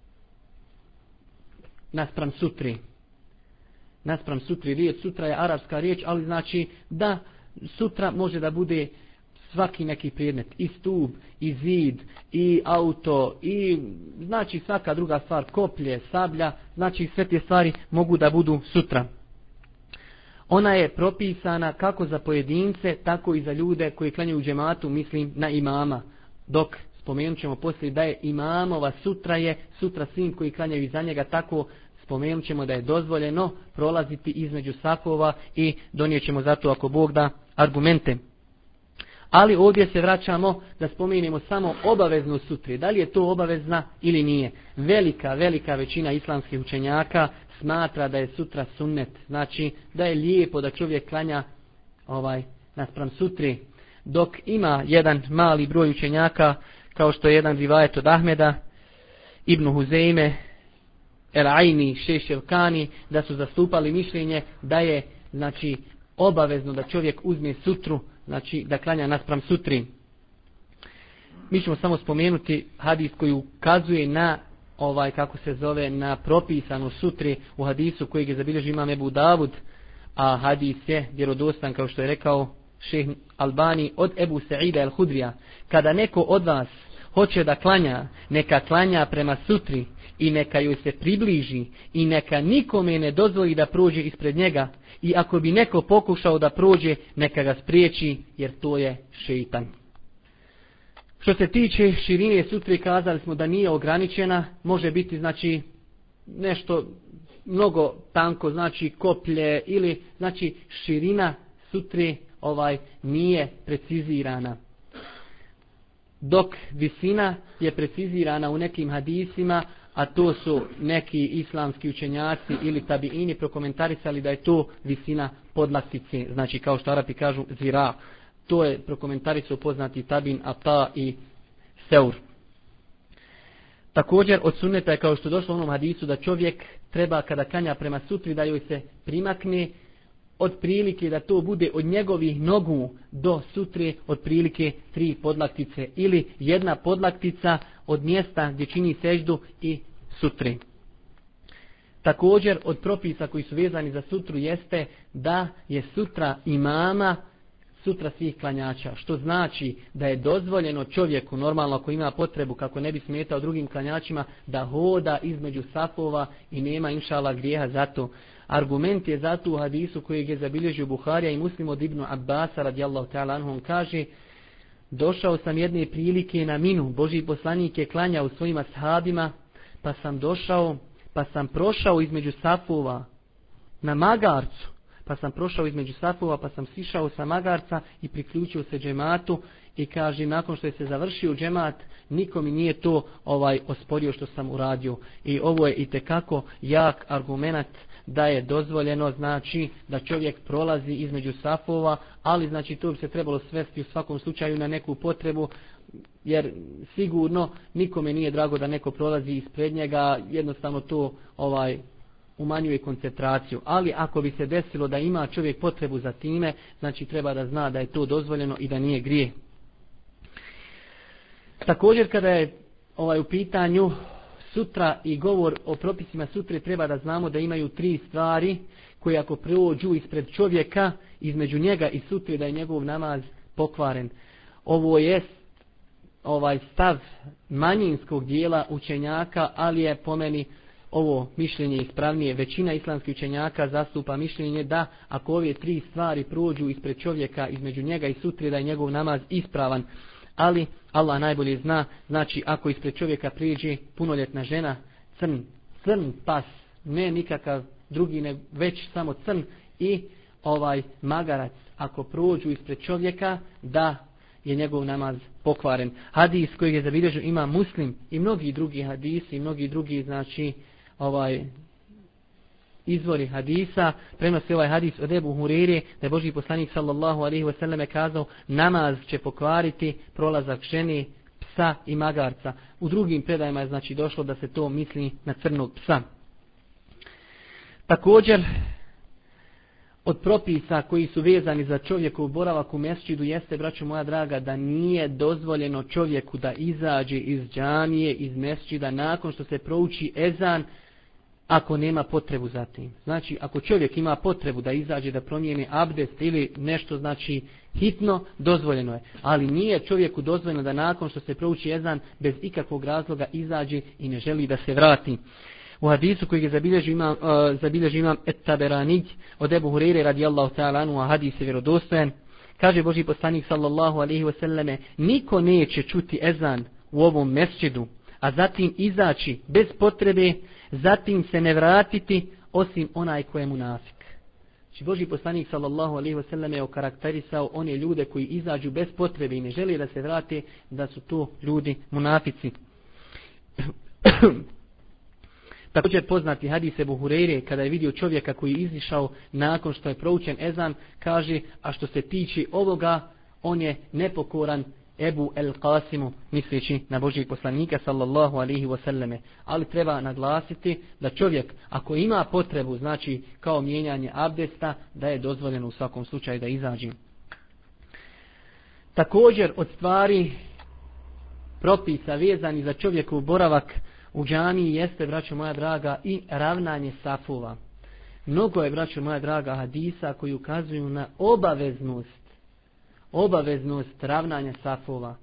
naspram sutri. Naspram sutri, riječ sutra je arapska riječ, ali znači da sutra može da bude svaki neki predmet, i stup, i zid, i auto, i znači svaka druga stvar, koplje, sablja, znači sve te stvari mogu da budu sutra. Ona je propisana kako za pojedince, tako i za ljude koji klanjaju u džematu, mislim na imama. Dok spomenut ćemo poslije da je imamova sutra je sutra svim koji klanjaju iza njega, tako spomenut ćemo da je dozvoljeno prolaziti između safova i donijet ćemo zato ako Bog da argumente. Ali ovdje se vraćamo da spomenemo samo obaveznu sutri. Da li je to obavezna ili nije? Velika, velika većina islamskih učenjaka smatra da je sutra sunnet. Znači da je lijepo da čovjek klanja ovaj, naspram sutri. Dok ima jedan mali broj učenjaka, kao što je jedan rivajet od Ahmeda, Ibn Huzeyme, El Aini, Šejh Ševkani, da su zastupali mišljenje da je znači obavezno da čovjek uzme sutru, znači da klanja naspram sutri. Mi ćemo samo spomenuti hadis koji ukazuje na ovaj kako se zove na propisanu sutri u hadisu kojeg je zabilježio imam Ebu Davud, a hadis je vjerodostan kao što je rekao Šejh Albani od Ebu Sa'ida el-Hudrija. Kada neko od vas hoće da klanja, neka klanja prema sutri i neka joj se približi i neka nikome ne dozvoli da prođe ispred njega i ako bi neko pokušao da prođe, neka ga spriječi jer to je šeitan. Što se tiče širine sutre, kazali smo da nije ograničena, može biti znači nešto mnogo tanko, znači koplje ili znači širina sutre ovaj nije precizirana. Dok visina je precizirana u nekim hadisima, a to su neki islamski učenjaci ili tabiini prokomentarisali da je to visina podlaktice, znači kao što Arapi kažu zira. To je prokomentarisao poznati tabin Ata i Seur. Također od sunneta je kao što je došlo u onom hadisu da čovjek treba kada klanja prema sutri da joj se primakne otprilike da to bude od njegovih nogu do sutre otprilike tri podlaktice ili jedna podlaktica od mjesta gdje čini seždu i sutre. Također od propisa koji su vezani za sutru jeste da je sutra imama sutra svih klanjača, što znači da je dozvoljeno čovjeku, normalno ako ima potrebu kako ne bi smetao drugim klanjačima, da hoda između safova i nema inšala grijeha za to. Argument je zato u hadisu kojeg je zabilježio Buharija i Muslim od Ibnu Abbasa radijallahu ta'ala anhu, on kaže: došao sam jedne prilike na Minu, Božji poslanik je klanjao svojim ashabima, pa sam došao, pa sam prošao između safova na magarcu, pa sam prošao između safova, pa sam sišao sa magarca i priključio se džematu i kaže, nakon što je se završio džemat, niko mi nije to ovaj osporio što sam uradio. I ovo je itekako jak argument da je dozvoljeno, znači da čovjek prolazi između safova, ali znači to bi se trebalo svesti u svakom slučaju na neku potrebu, jer sigurno nikome nije drago da neko prolazi ispred njega, jednostavno to ovaj umanjuje koncentraciju. Ali ako bi se desilo da ima čovjek potrebu za time, znači treba da zna da je to dozvoljeno i da nije grije. Također kada je ovaj u pitanju sutra i govor o propisima sutre, treba da znamo da imaju tri stvari koje ako prođu ispred čovjeka, između njega i sutre, da je njegov namaz pokvaren. Ovo je ovaj stav manjinskog dijela učenjaka, ali je po meni ovo mišljenje ispravnije. Većina islamskih učenjaka zastupa mišljenje da ako ove tri stvari prođu ispred čovjeka, između njega i sutre, da je njegov namaz ispravan. Ali Allah najbolje zna, znači ako ispred čovjeka prijeđe punoljetna žena, crn, crn pas, ne nikakav drugi, ne, već samo crn, i ovaj magarac, ako prođu ispred čovjeka, da je njegov namaz pokvaren. Hadis koji je zabilježio ima Muslim i mnogi drugi hadisi, i mnogi drugi znači ovaj izvori hadisa, prenosi ovaj hadis od Ebu Hurere, da je Božji poslanik sallallahu alejhi ve selleme kazao: namaz će pokvariti prolazak žene, psa i magarca. U drugim predajama je znači došlo da se to misli na crnog psa. Također od propisa koji su vezani za čovjekov boravak u mesdžidu jeste, braćo moja draga, da nije dozvoljeno čovjeku da izađe iz džamije, iz mesdžida nakon što se prouči ezan, ako nema potrebu za tim. Znači, ako čovjek ima potrebu da izađe, da promijeni abdest ili nešto, znači hitno, dozvoljeno je. Ali nije čovjeku dozvoljeno da nakon što se prouči ezan bez ikakvog razloga izađe i ne želi da se vrati. U hadisu koji je zabilježio imam, uh, zabilježio imam Et-Taberanij od Ebu Hurere radijallahu ta'ala anhu, a hadis je vjerodostojan, kaže Božji poslanik sallallahu alejhi ve selleme: niko neće čuti ezan u ovom mesdžidu, a zatim izaći bez potrebe, zatim se ne vratiti osim onaj ko je munafik. Znači Božji poslanik sallallahu alejhi ve sellem je okarakterisao one ljude koji izađu bez potrebe i ne žele da se vrate, da su to ljudi munafici. Također poznati hadis Ebu Hureyre, kada je vidio čovjeka koji je izišao nakon što je proučen ezan, kaže, a što se tiče ovoga, on je nepokoran Ebu El Qasimu, misleći na Božjeg poslanika sallallahu alejhi ve selleme. Ali treba naglasiti da čovjek, ako ima potrebu, znači kao mijenjanje abdesta, da je dozvoljeno u svakom slučaju da izađe. Također od stvari propisa vezani za čovjekov boravak u džamiji jeste, braćo moja draga, i ravnanje safova. Mnogo je, braćo moja draga, hadisa koji ukazuju na obaveznost obaveznost ravnanja safova.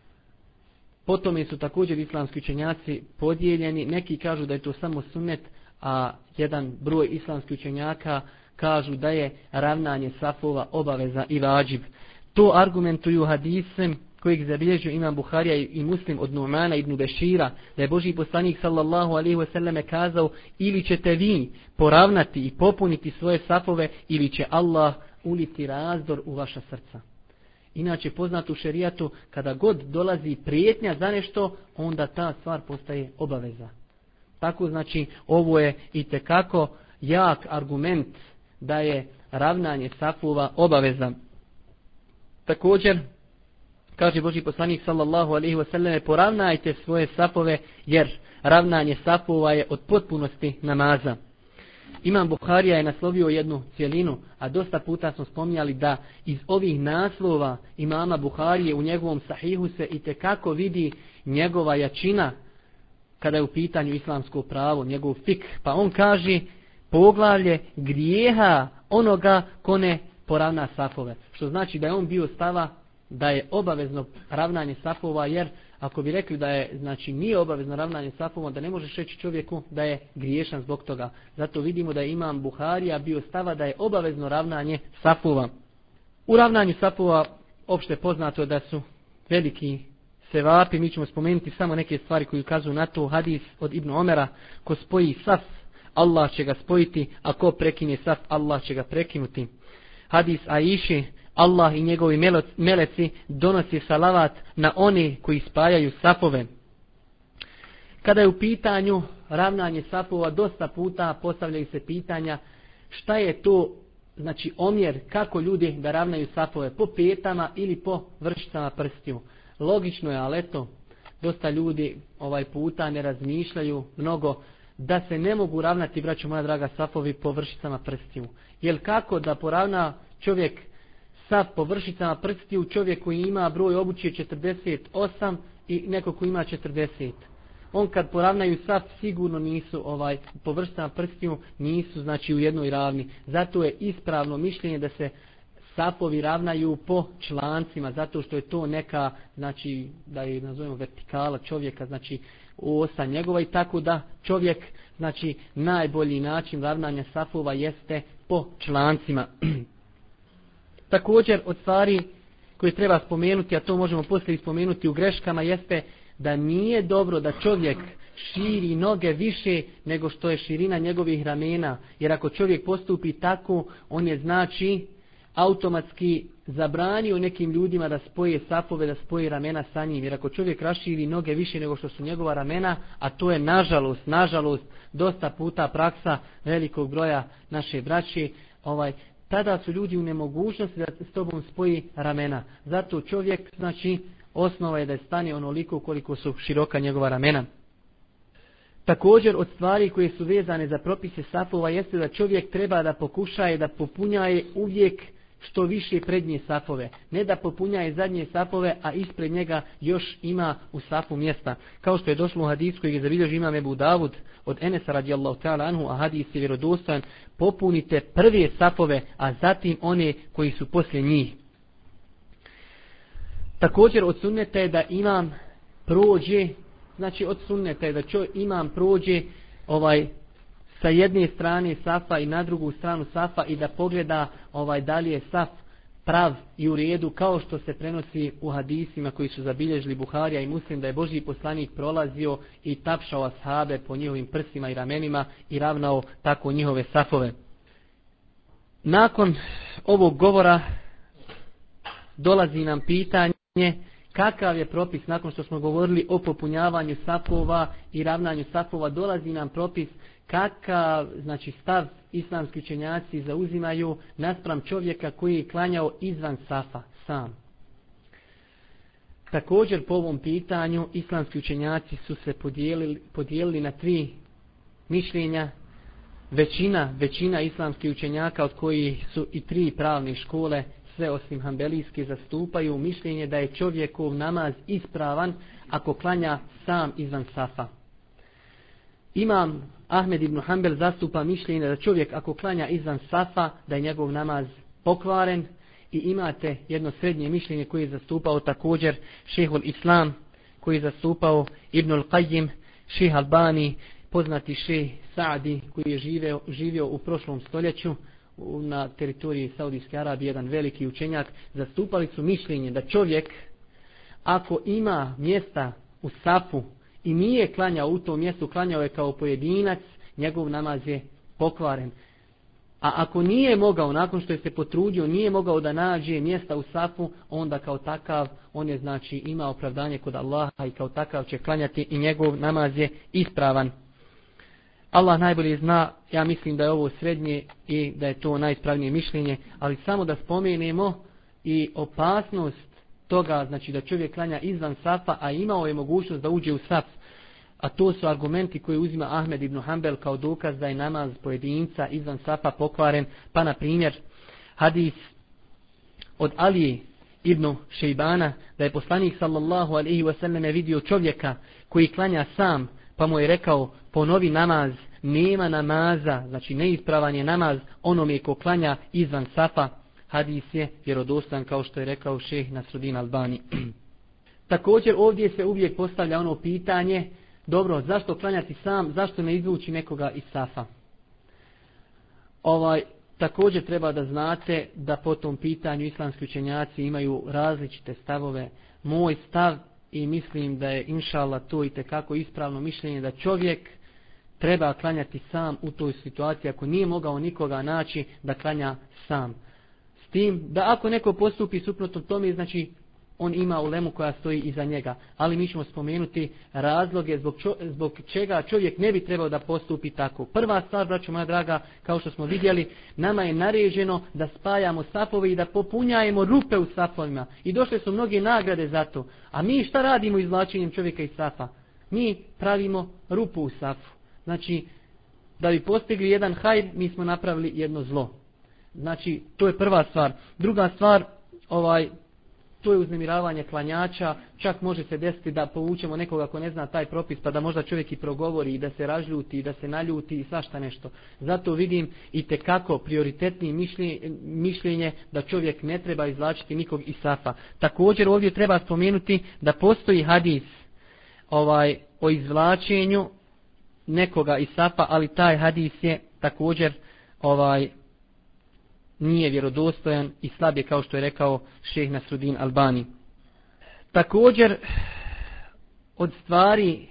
Potom su također islamski učenjaci podijeljeni. Neki kažu da je to samo sunnet, a jedan broj islamskih učenjaka kažu da je ravnanje safova obaveza i vađib. To argumentuju hadisem kojeg zabilježio imam Buharija i Muslim od Nu'mana ibn Bešira, da je Božji poslanik sallallahu alejhi ve selleme kazao, ili ćete vi poravnati i popuniti svoje safove, ili će Allah uliti razdor u vaša srca. Inače, poznato u šerijatu, kada god dolazi prijetnja za nešto, onda ta stvar postaje obaveza. Tako znači, ovo je itekako jak argument da je ravnanje safova obaveza. Također, kaže Božji poslanik sallallahu alejhi ve selleme, poravnajte svoje safove, jer ravnanje safova je od potpunosti namaza. Imam Buharija je naslovio jednu cjelinu, a dosta puta smo spominjali da iz ovih naslova imama Buharije u njegovom sahihu se itekako vidi njegova jačina kada je u pitanju islamsko pravo, njegov fik. Pa on kaže poglavlje grijeha onoga ko ne poravna safove. Što znači da je on bio stava da je obavezno ravnanje safova, jer ako bi rekli da je, znači nije obavezno ravnanje safova, da ne možeš reći čovjeku da je griješan zbog toga. Zato vidimo da je imam Buharija bio stava da je obavezno ravnanje safova. U ravnanju safova opšte poznato da su veliki sevapi. Mi ćemo spomenuti samo neke stvari koje ukazuju na to. Hadis od Ibn Omera, ko spoji saf, Allah će ga spojiti, a ko prekine saf, Allah će ga prekinuti. Hadis Aiše, Allah i njegovi meleci donosi salavat na one koji spajaju safove. Kada je u pitanju ravnanje safova, dosta puta postavljaju se pitanja šta je to, znači omjer, kako ljudi da ravnaju safove, po petama ili po vršicama prstiju. Logično je, ali eto, dosta ljudi ovaj puta ne razmišljaju mnogo da se ne mogu ravnati, braćo moja draga, safovi po vršicama prstiju. Jer kako da poravna čovjek saf po vršicama prstiju, čovjek koji ima broj obuće četrdeset osam i neko koji ima četrdeset. On kad poravnaju saf sigurno nisu ovaj po vršicama prstiju, nisu znači u jednoj ravni. Zato je ispravno mišljenje da se safovi ravnaju po člancima, zato što je to neka, znači da je nazovemo vertikala čovjeka, znači osa njegova, i tako da čovjek, znači najbolji način ravnanja safova jeste po člancima. Također od stvari koje treba spomenuti, a to možemo poslije spomenuti u greškama, jeste da nije dobro da čovjek širi noge više nego što je širina njegovih ramena. Jer ako čovjek postupi tako, on je znači automatski zabranio nekim ljudima da spoje safove, da spoje ramena sa njim. Jer ako čovjek raširi noge više nego što su njegova ramena, a to je nažalost, nažalost, dosta puta praksa velikog broja naše braće, ovaj, tada su ljudi u nemogućnosti da s tobom spoji ramena. Zato čovjek, znači, osnova je da stane onoliko koliko su široka njegova ramena. Također od stvari koje su vezane za propise safova jeste da čovjek treba da pokušaje da popunjaje uvijek što više prednje safove. Ne da popunjaje zadnje safove, a ispred njega još ima u safu mjesta. Kao što je došlo u hadisu koji je zabilježio imam Ebu Davud od Enesa radijallahu ta'ala anhu, a hadis je vjerodostojan, popunite prve safove, a zatim one koji su poslije njih. Također od sunneta je da imam prođe, znači od sunneta je da čo imam prođe ovaj sa jedne strane safa i na drugu stranu safa i da pogleda ovaj da li je saf prav i u redu, kao što se prenosi u hadisima koji su zabilježili Buharija i Muslim, da je Božji poslanik prolazio i tapšao ashabe po njihovim prsima i ramenima i ravnao tako njihove safove. Nakon ovog govora dolazi nam pitanje kakav je propis, nakon što smo govorili o popunjavanju safova i ravnanju safova, dolazi nam propis kakav, znači, stav islamski učenjaci zauzimaju naspram čovjeka koji je klanjao izvan safa sam. Također po ovom pitanju islamski učenjaci su se podijelili, podijelili na tri mišljenja. Većina, većina islamskih učenjaka, od kojih su i tri pravne škole, sve osim hanbelijske, zastupaju mišljenje da je čovjekov namaz ispravan ako klanja sam izvan safa. Imam Ahmed ibn Hanbel zastupa mišljenje da čovjek ako klanja izvan safa da je njegov namaz pokvaren, i imate jedno srednje mišljenje koje je zastupao također šejhul Islam, koji je zastupao Ibnul Qayyim, šejh Albani, poznati šejh Saadi koji je živio, živio u prošlom stoljeću na teritoriji Saudijske Arabije, jedan veliki učenjak. Zastupali su mišljenje da čovjek ako ima mjesta u safu i nije klanjao u tom mjestu, klanjao je kao pojedinac, njegov namaz je pokvaren. A ako nije mogao, nakon što je se potrudio, nije mogao da nađe mjesta u safu, onda kao takav, on je znači ima opravdanje kod Allaha i kao takav će klanjati i njegov namaz je ispravan. Allah najbolje zna, ja mislim da je ovo srednje i da je to najispravnije mišljenje, ali samo da spomenemo i opasnost toga, znači da čovjek klanja izvan safa, a imao je mogućnost da uđe u saf. A to su argumenti koje uzima Ahmed ibn Hanbel kao dokaz da je namaz pojedinca izvan safa pokvaren. Pa na primjer hadis od Alije ibn Šejbana da je poslanik sallallahu alejhi ve selleme vidio čovjeka koji klanja sam, pa mu je rekao ponovi namaz, nema namaza, znači neispravan je namaz onome ko klanja izvan safa. Hadis je vjerodostojan kao što je rekao šejh Nasruddin Albani. Također ovdje se uvijek postavlja ono pitanje, dobro, zašto klanjati sam, zašto ne izvući nekoga iz safa? Ovaj, također treba da znate da po tom pitanju islamski učenjaci imaju različite stavove. Moj stav, i mislim da je inšallah to i tekako ispravno mišljenje, da čovjek treba klanjati sam u toj situaciji ako nije mogao nikoga naći da klanja sam. S tim da ako neko postupi suprotno tome, znači on ima ulemu koja stoji iza njega. Ali mi ćemo spomenuti razloge zbog, čo, zbog čega čovjek ne bi trebao da postupi tako. Prva stvar, braćo moja draga, kao što smo vidjeli, nama je naređeno da spajamo safove i da popunjajemo rupe u safovima. I došle su mnoge nagrade za to. A mi šta radimo izvlačenjem čovjeka iz safa? Mi pravimo rupu u safu. Znači, da bi postigli jedan hajr, mi smo napravili jedno zlo. Znači, to je prva stvar. Druga stvar, ovaj, to je uznemiravanje klanjača. Čak može se desiti da povučemo nekoga ko ne zna taj propis, pa da možda čovjek i progovori i da se razljuti i da se naljuti i svašta nešto. Zato vidim i tekako prioritetnije mišljenje, mišljenje da čovjek ne treba izvlačiti nikog iz safa. Također ovdje treba spomenuti da postoji hadis ovaj, o izvlačenju nekoga iz safa, ali taj hadis je također ovaj nije vjerodostojan i slab je, kao što je rekao šejh Nasruddin Albani. Također od stvari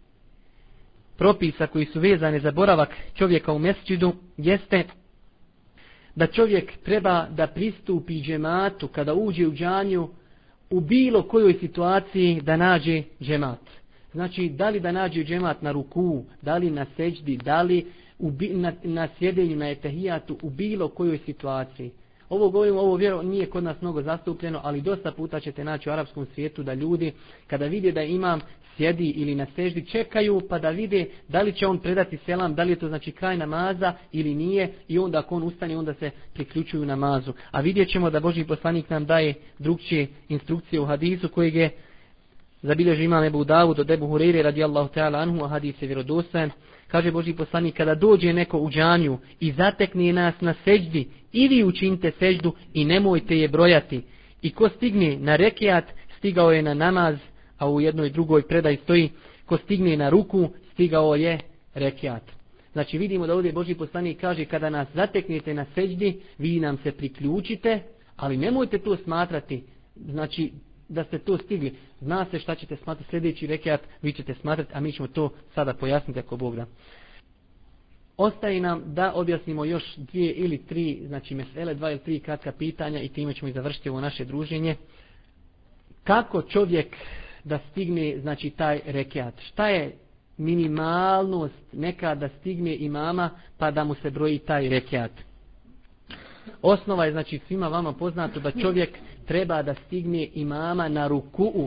propisa koji su vezane za boravak čovjeka u mesdžidu jeste da čovjek treba da pristupi džematu kada uđe u džamiju u bilo kojoj situaciji da nađe džemat. Znači, da li da nađe džemat na ruku, da li na seđdi, da li u, na, na sjedenju, na etehijatu, u bilo kojoj situaciji. Ovo govorimo, ovo vjero nije kod nas mnogo zastupljeno, ali dosta puta ćete naći u arapskom svijetu da ljudi, kada vide da imam sjedi ili na seždi, čekaju pa da vide da li će on predati selam, da li je to znači kraj namaza ili nije, i onda ako on ustane, onda se priključuju namazu. A vidjet ćemo da Božji poslanik nam daje drugčije instrukcije u hadisu kojeg je zabilježi imam Ebu Davud od Ebu Hureyre radijallahu ta'ala anhu, a hadis je vjerodostojan. Kaže Božji poslanik, kada dođe neko u džamiju i zatekne nas na seždi, i vi učinite seždu i nemojte je brojati. I ko stigne na rekiat, stigao je na namaz, a u jednoj drugoj predaji stoji, ko stigne na ruku, stigao je rekiat. Znači vidimo da ovdje Božji poslanik kaže, kada nas zateknete na seždi, vi nam se priključite, Ali nemojte to smatrati, znači da ste to stigli. Zna se šta ćete smatrati sljedeći rekiat, vi ćete smatrati, a mi ćemo to sada pojasniti ako Bog da. Ostaje nam da objasnimo još dvije ili tri, znači mesele, dva ili tri kratka pitanja i time ćemo i završiti ovo naše druženje. Kako čovjek da stigne, znači, taj rekiat? Šta je minimalnost neka da stigne imama pa da mu se broji taj rekiat? Osnova je, znači, svima vama poznato da čovjek treba da stigne imama na ruku'u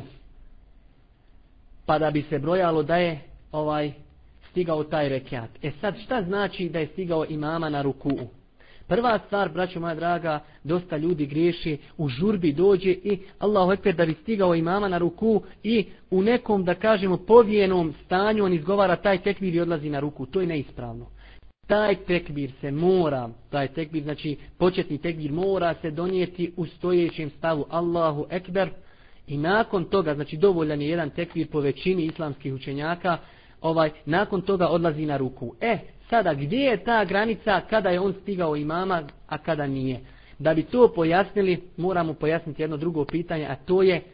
pa da bi se brojalo da je ovaj stigao taj rekiat. E sad, šta znači da je stigao imama na ruku'u? Prva stvar, braćo moja draga, dosta ljudi griješi, u žurbi dođe i Allahu ekber da bi stigao imama na ruku i u nekom, da kažemo, povijenom stanju on izgovara taj tekbir i odlazi na ruku. To je neispravno. Taj tekbir se mora, taj tekbir, znači početni tekbir mora se donijeti u stojećem stavu Allahu ekber i nakon toga, znači dovoljan je jedan tekbir po većini islamskih učenjaka, ovaj, nakon toga odlazi na ruku. E, sada gdje je ta granica kada je on stigao imama, a kada nije? Da bi to pojasnili, moramo pojasniti jedno drugo pitanje, a to je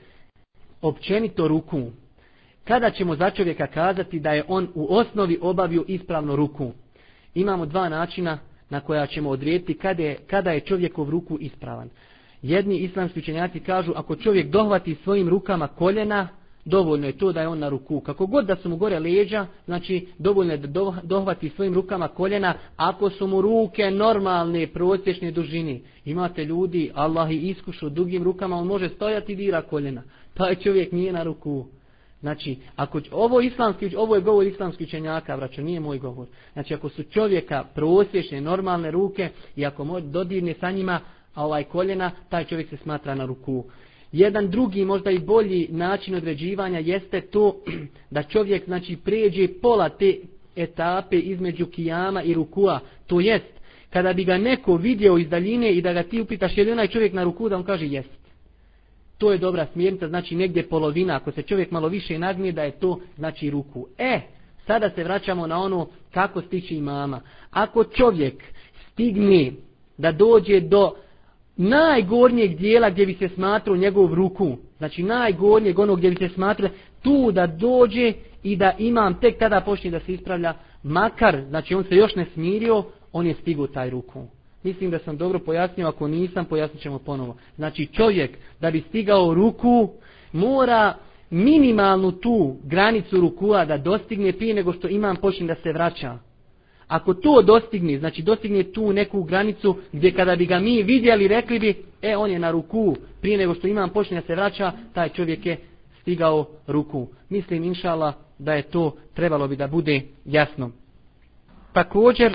općenito ruku. Kada ćemo za čovjeka kazati da je on u osnovi obavio ispravno ruku? Imamo dva načina na koja ćemo odrediti kada je, kada je čovjekov ruku ispravan. Jedni islamski učenjaci kažu ako čovjek dohvati svojim rukama koljena, dovoljno je to da je on na ruku. Kako god da su mu gore leđa, znači dovoljno je da dohvati svojim rukama koljena ako su mu ruke normalne, prosječne dužine. Imate ljudi, Allah ih iskušu dugim rukama, on može stojati i dira koljena. Taj čovjek nije na ruku. Znači, ako ovo, islamski, ovo je govor islamskih učenjaka, braćo, nije moj govor. Znači, ako su čovjeka prosječne, normalne ruke i ako dodirne sa njima ovaj koljena, taj čovjek se smatra na ruku. Jedan drugi, možda i bolji način određivanja jeste to da čovjek, znači, pređe pola te etape između kijama i rukua. To jest, kada bi ga neko vidio iz daljine i da ga ti upitaš je li onaj čovjek na ruku, da on kaže jest. To je dobra smjernica, znači negdje polovina. Ako se čovjek malo više nagnije, da je to, znači, ruku. E, sada se vraćamo na ono kako stići imama. Ako čovjek stigne da dođe do najgornjeg dijela gdje bi se smatrao njegov ruku, znači najgornjeg onog gdje bi se smatrao, tu da dođe i da imam tek tada počne da se ispravlja, makar, znači on se još ne smirio, on je stigao taj ruku. Mislim da sam dobro pojasnio, ako nisam, pojasnit ćemo ponovo. Znači čovjek da bi stigao ruku mora minimalnu tu granicu rukua da dostigne prije nego što imam počne da se vraća. Ako to dostigne, znači dostigne tu neku granicu gdje kada bi ga mi vidjeli rekli bi, e on je na ruku, prije nego što imam počne da se vraća, taj čovjek je stigao ruku. Mislim, inšala, da je to trebalo bi da bude jasno. Također,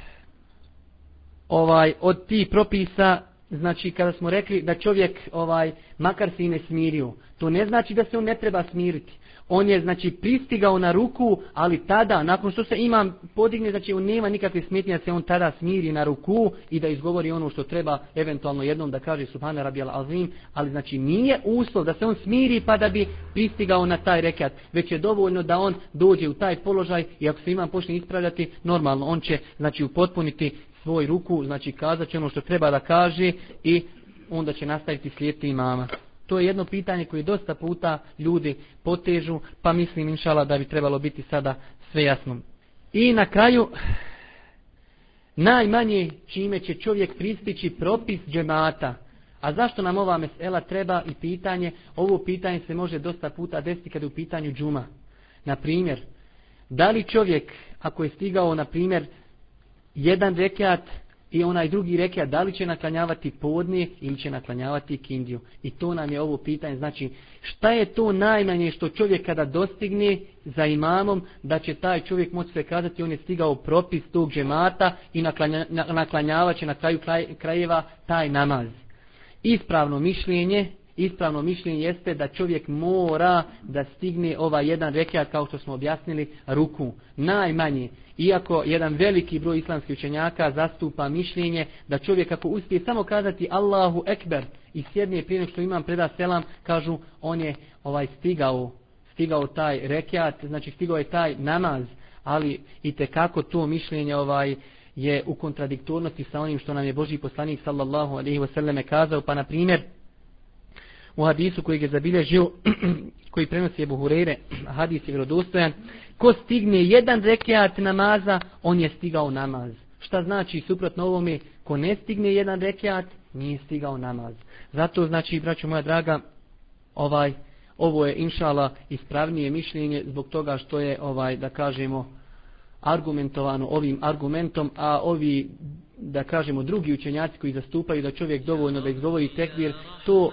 ovaj, od tih propisa, znači kada smo rekli da čovjek ovaj makar se i ne smirio, to ne znači da se on ne treba smiriti. On je, znači, pristigao na ruku, ali tada, nakon što se imam podigne, znači on nema nikakve smetnje da se on tada smiri na ruku i da izgovori ono što treba, eventualno jednom da kaže Subhana Rabijal Azim, ali znači nije uslov da se on smiri pa da bi pristigao na taj rekat, već je dovoljno da on dođe u taj položaj i ako se imam počne ispravljati, normalno on će, znači, upotpuniti svoj ruku, znači kazat će ono što treba da kaže i onda će nastaviti slijediti imama. To je jedno pitanje koje dosta puta ljudi potežu, pa mislim, inšala, da bi trebalo biti sada sve jasno. I na kraju, najmanje čime će čovjek pristići propis džemata. A zašto nam ova mesela treba i pitanje? Ovo pitanje se može dosta puta desiti kada je u pitanju džuma. Na primjer, da li čovjek, ako je stigao, na primjer, jedan rekat i onaj drugi rekat, da li će naklanjavati podne ili će naklanjavati kindiju. I to nam je ovo pitanje. Znači, šta je to najmanje što čovjek kada dostigne za imamom, da će taj čovjek moći se kazati on je stigao propis tog džemata i naklanja, naklanjavat će na kraju kraj, krajeva taj namaz. Ispravno mišljenje, ispravno mišljenje jeste da čovjek mora da stigne ovaj jedan rekat, kao što smo objasnili, ruku. Najmanje. Iako jedan veliki broj islamskih učenjaka zastupa mišljenje da čovjek ako uspije samo kazati Allahu Ekber i sjedne prije nego što imam preda selam, kažu on je ovaj stigao, stigao taj rekat, znači stigao je taj namaz, ali i tekako to mišljenje ovaj je u kontradiktornosti sa onim što nam je Božji poslanik sallallahu alejhi ve selleme kazao. Pa na primjer u hadisu koji je zabilježio koji prenosi Ebu Hureyre, hadis je vjerodostojan, ko stigne jedan rekiat namaza, on je stigao namaz. Šta znači suprotno ovome? Ko ne stigne jedan rekiat, nije stigao namaz. Zato znači, braćo moja draga, ovaj ovo je inšala ispravnije mišljenje zbog toga što je ovaj da kažemo argumentovano ovim argumentom, a ovi da kažemo drugi učenjaci koji zastupaju da čovjek dovoljno da izgovori tekbir, to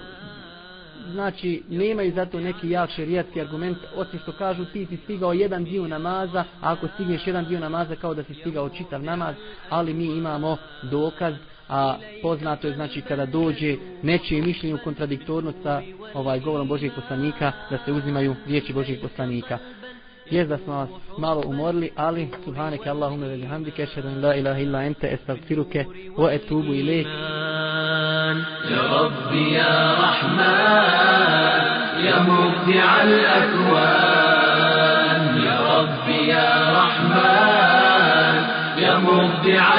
znači nemaju zato neki jak šerijatski argument, osim što kažu ti si stigao jedan dio namaza, a ako stigneš jedan dio namaza kao da si stigao čitav namaz, ali mi imamo dokaz, a poznato je znači kada dođe nečije mišljenje u kontradiktornost sa ovaj govorom Božjeg poslanika, da se uzimaju riječi Božjeg poslanika. Jest da smo vas malo umorili, ali subhaneke Allahumma wa bihamdike ashhadu an la ilaha illa anta astaghfiruke wa atubu ilayk. Ya Rabbi ya Rahman ya mubdi'a al-akwan, ya Rabbi ya Rahman ya mubdi'a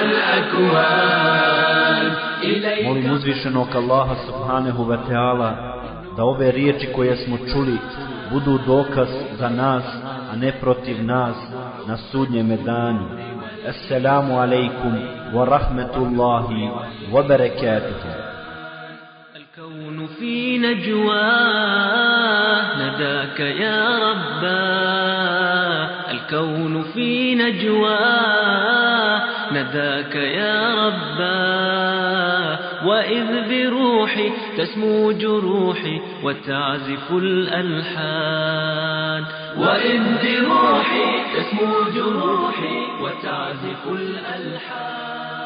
al-akwan. Molim uzvišenog Allaha subhanahu wa ta'ala da ove riječi koje smo čuli budu dokaz za nas, a ne protiv nas na sudnjem danu. Assalamu alaikum wa rahmetullahi wa barakatuhu. الكون في نجواه نداك يا رباه، الكون في نجواه نداك يا رباه، وإذ بروحي تسمو جروحي وتعزف الألحان، وإذ بروحي تسمو جروحي وتعزف الألحان.